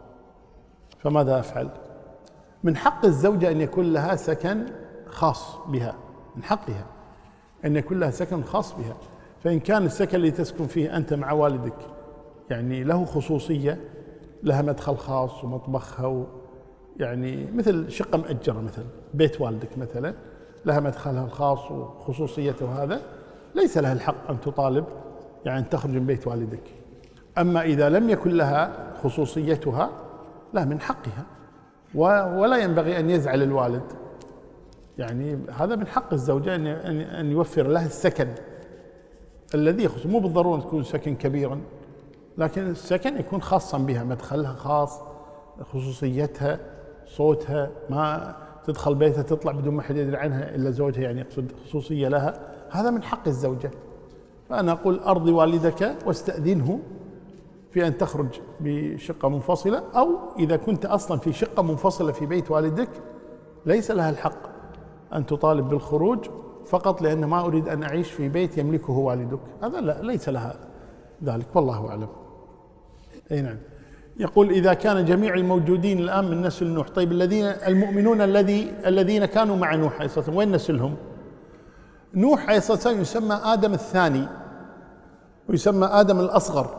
Speaker 1: فماذا أفعل؟ من حق الزوجة أن يكون لها سكن خاص بها، من حقها أن يكون لها سكن خاص بها. فإن كان السكن اللي تسكن فيه أنت مع والدك يعني له خصوصية، لها مدخل خاص ومطبخها و يعني مثل شقة مأجرة، مثلا بيت والدك مثلا لها مدخلها الخاص وخصوصيته، هذا ليس لها الحق أن تطالب يعني أن تخرج من بيت والدك. أما إذا لم يكن لها خصوصيتها، لا، من حقها، ولا ينبغي أن يزعل الوالد. يعني هذا من حق الزوجة أن يوفر لها السكن الذي يخص، مو بالضرورة تكون سكن كبيرا، لكن السكن يكون خاصا بها، مدخلها خاص، خصوصيتها، صوتها، ما تدخل بيتها تطلع بدون ما حد يدري عنها إلا زوجها، يعني يقصد خصوصية لها. هذا من حق الزوجة. فأنا أقول: أرضي والدك واستأذنه في أن تخرج بشقة منفصلة، أو إذا كنت أصلا في شقة منفصلة في بيت والدك ليس لها الحق أن تطالب بالخروج فقط لأن ما أريد أن أعيش في بيت يملكه والدك، هذا لا، ليس لها ذلك، والله أعلم. أي نعم. يقول: إذا كان جميع الموجودين الآن من نسل نوح، طيب الذين المؤمنون الذي الذين كانوا مع نوح عليه الصلاة والسلام وين نسلهم؟ نوح عليه الصلاة والسلام يسمى آدم الثاني ويسمى آدم الأصغر،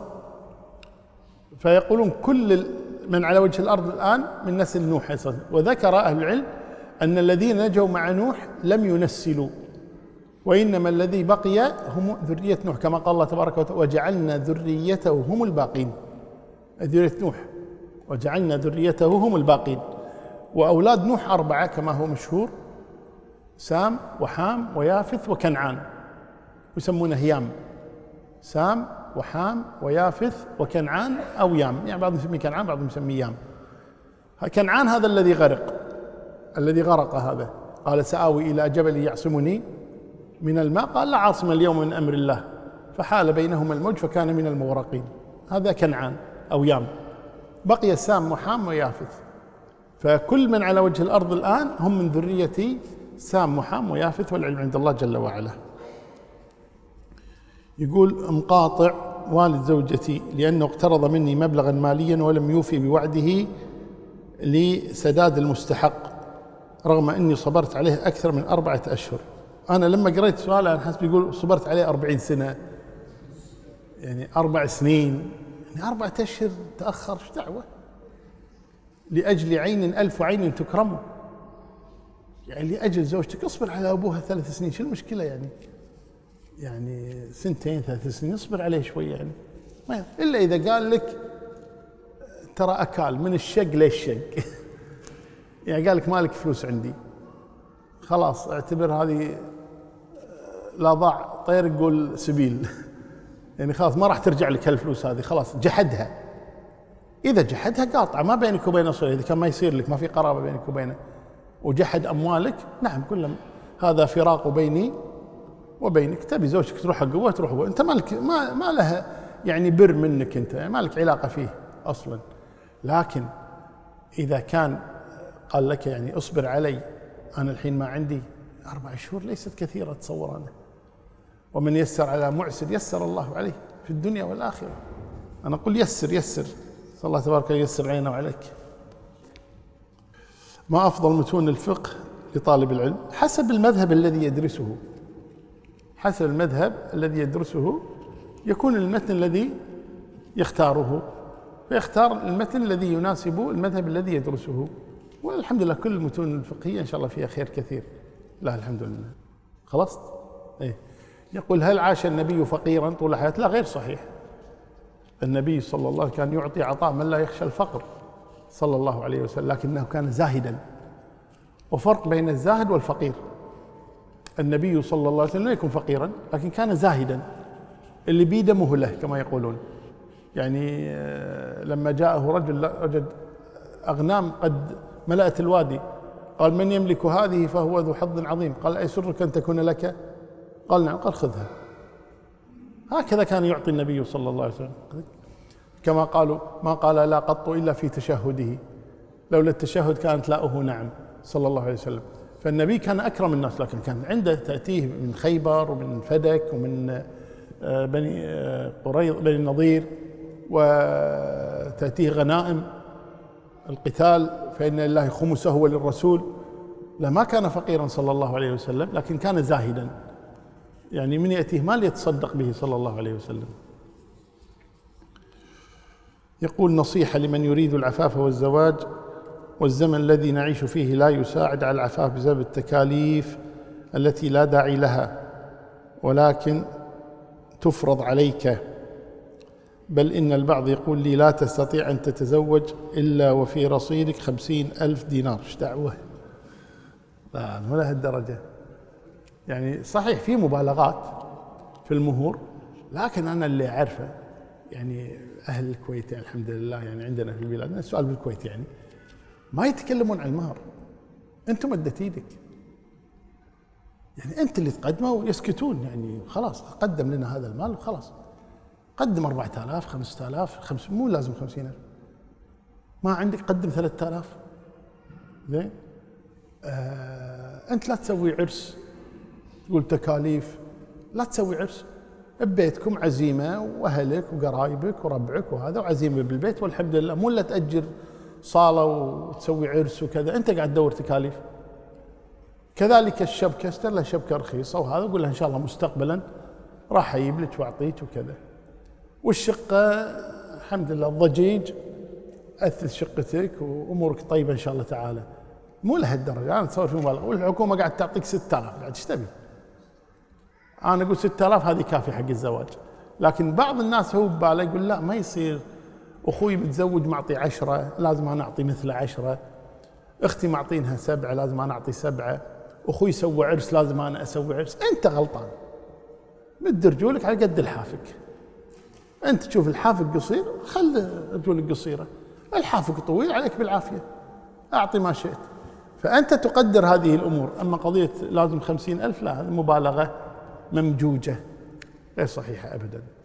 Speaker 1: فيقولون كل من على وجه الأرض الآن من نسل نوح عليه الصلاة والسلام. وذكر أهل العلم أن الذين نجوا مع نوح لم ينسلوا، وإنما الذي بقي هم ذرية نوح، كما قال الله تبارك وتعالى: وجعلنا ذريته هم الباقين. ذرية نوح وجعلنا ذريته هم الباقين. وأولاد نوح أربعة كما هو مشهور: سام وحام ويافث وكنعان، يسمونه يام. سام وحام ويافث وكنعان أو يام، يعني بعضهم يسميه كنعان بعضهم يسميه يام. كنعان هذا الذي غرق، الذي غرق هذا، قال: سآوي إلى جبل يعصمني من الماء، قال: لا عاصم اليوم من أمر الله، فحال بينهما الموج فكان من المغرقين. هذا كنعان أو يام. بقي سام وحام ويافث، فكل من على وجه الأرض الآن هم من ذرية سام وحام ويافث، والعلم عند الله جل وعلا. يقول: مقاطع والد زوجتي لأنه اقترض مني مبلغا ماليا ولم يوفي بوعده لسداد المستحق، رغم أني صبرت عليه أكثر من أربعة أشهر. أنا لما قريت سؤاله أنا حسب يقول صبرت عليه أربعين سنة، يعني أربع سنين، يعني أربعة أشهر تأخر، شو دعوة؟ لأجل عين ألف عين تكرمه، يعني لأجل زوجتك اصبر على أبوها ثلاث سنين، شو المشكلة يعني؟ يعني سنتين ثلاث سنين اصبر عليه شوي يعني، ما إلا إذا قال لك ترى أكال من الشق للشق يعني قال لك مالك فلوس عندي، خلاص اعتبر هذه لا ضاع طير يقول سبيل يعني خلاص ما راح ترجع لك هالفلوس هذه، خلاص جحدها. إذا جحدها قاطع، ما بينك وبينه صلة، إذا كان ما يصير لك، ما في قرابة بينك وبينه، وجحد أموالك، نعم كل هذا فراق بيني وبينك. تبي زوجك تروح حق أبوها تروح أبوها، أنت مالك ما ما لها يعني بر منك، أنت ما لك علاقة فيه أصلا. لكن إذا كان قال لك يعني اصبر علي أنا الحين ما عندي، أربع شهور ليست كثيرة تصور أنا، ومن يسر على معسر يسر الله عليه في الدنيا والآخرة. أنا أقول يسر يسر، صلى الله تبارك وتعالى يسر علينا وعليك. ما أفضل متون الفقه لطالب العلم؟ حسب المذهب الذي يدرسه، حسب المذهب الذي يدرسه يكون المتن الذي يختاره، فيختار المتن الذي يناسب المذهب الذي يدرسه. والحمد لله كل المتون الفقهية إن شاء الله فيها خير كثير، لا الحمد لله. خلصت؟ إيه. يقول: هل عاش النبي فقيرا طول حياته؟ لا، غير صحيح. النبي صلى الله عليه وسلم كان يعطي عطاء من لا يخشى الفقر صلى الله عليه وسلم، لكنه كان زاهدا، وفرق بين الزاهد والفقير. النبي صلى الله عليه وسلم لا يكون فقيرا لكن كان زاهدا، اللي بيده مهله كما يقولون. يعني لما جاءه رجل وجد أغنام قد ملأت الوادي، قال: من يملك هذه فهو ذو حظ عظيم. قال: أيسرك أن تكون لك؟ قال: نعم. قال: خذها. هكذا كان يعطي النبي صلى الله عليه وسلم، كما قالوا: ما قال لا قط إلا في تشهده، لولا التشهد كانت لاؤه نعم، صلى الله عليه وسلم. فالنبي كان أكرم الناس، لكن كان عنده تأتيه من خيبر ومن فدك ومن بني قريظ بني النضير، وتأتيه غنائم القتال، فإن لله خمسه وللرسول. لا، ما كان فقيرا صلى الله عليه وسلم، لكن كان زاهدا، يعني من يأتيه مال يتصدق به صلى الله عليه وسلم. يقول: نصيحة لمن يريد العفاف والزواج والزمن الذي نعيش فيه لا يساعد على العفاف بسبب التكاليف التي لا داعي لها ولكن تفرض عليك، بل إن البعض يقول لي: لا تستطيع أن تتزوج إلا وفي رصيدك خمسين ألف دينار. إيش دعوة؟ لا، مو لهالدرجة. يعني صحيح في مبالغات في المهور، لكن أنا اللي أعرفه يعني أهل الكويت يعني الحمد لله، يعني عندنا في البلاد، السؤال بالكويت يعني ما يتكلمون عن المهر. أنتم مدت إيدك، يعني أنت اللي تقدمه ويسكتون، يعني خلاص قدم لنا هذا المال وخلاص. قدم أربعة آلاف، خمسة آلاف، خمس مو لازم خمسين ألف. ما عندك قدم ثلاثة آلاف. زين؟ آه أنت لا تسوي عرس تقول تكاليف، لا تسوي عرس ببيتكم، عزيمة وأهلك وقرايبك وربعك وهذا، وعزيمة بالبيت والحمد لله، مو لا تأجر صالة وتسوي عرس وكذا، أنت قاعد تدور تكاليف. كذلك الشبكة، اشتر لها شبكة رخيصة وهذا، وقول لها إن شاء الله مستقبلا راح أجيب لك وأعطيك وكذا. والشقة الحمد لله الضجيج، أثث شقتك وأمورك طيبة إن شاء الله تعالى. مو لهالدرجة، أنا أتصور في مبالغة، والحكومة قاعد تعطيك ستة آلاف، بعد إيش تبي؟ أنا أقول ستة آلاف هذه كافية حق الزواج. لكن بعض الناس هو بباله يقول لا ما يصير، أخوي متزوج معطي عشرة لازم أنا أعطي مثله عشرة، أختي معطينها سبعة لازم أنا أعطي سبعة، أخوي سوى عرس لازم أنا أسوي عرس. أنت غلطان، مد رجولك على قد الحافك. أنت تشوف الحافك قصير خل رجولك قصيرة، الحافك طويل عليك بالعافية، أعطي ما شئت. فأنت تقدر هذه الأمور. أما قضية لازم خمسين ألف، لا، هذه مبالغة ممجوجة غير صحيحة أبداً.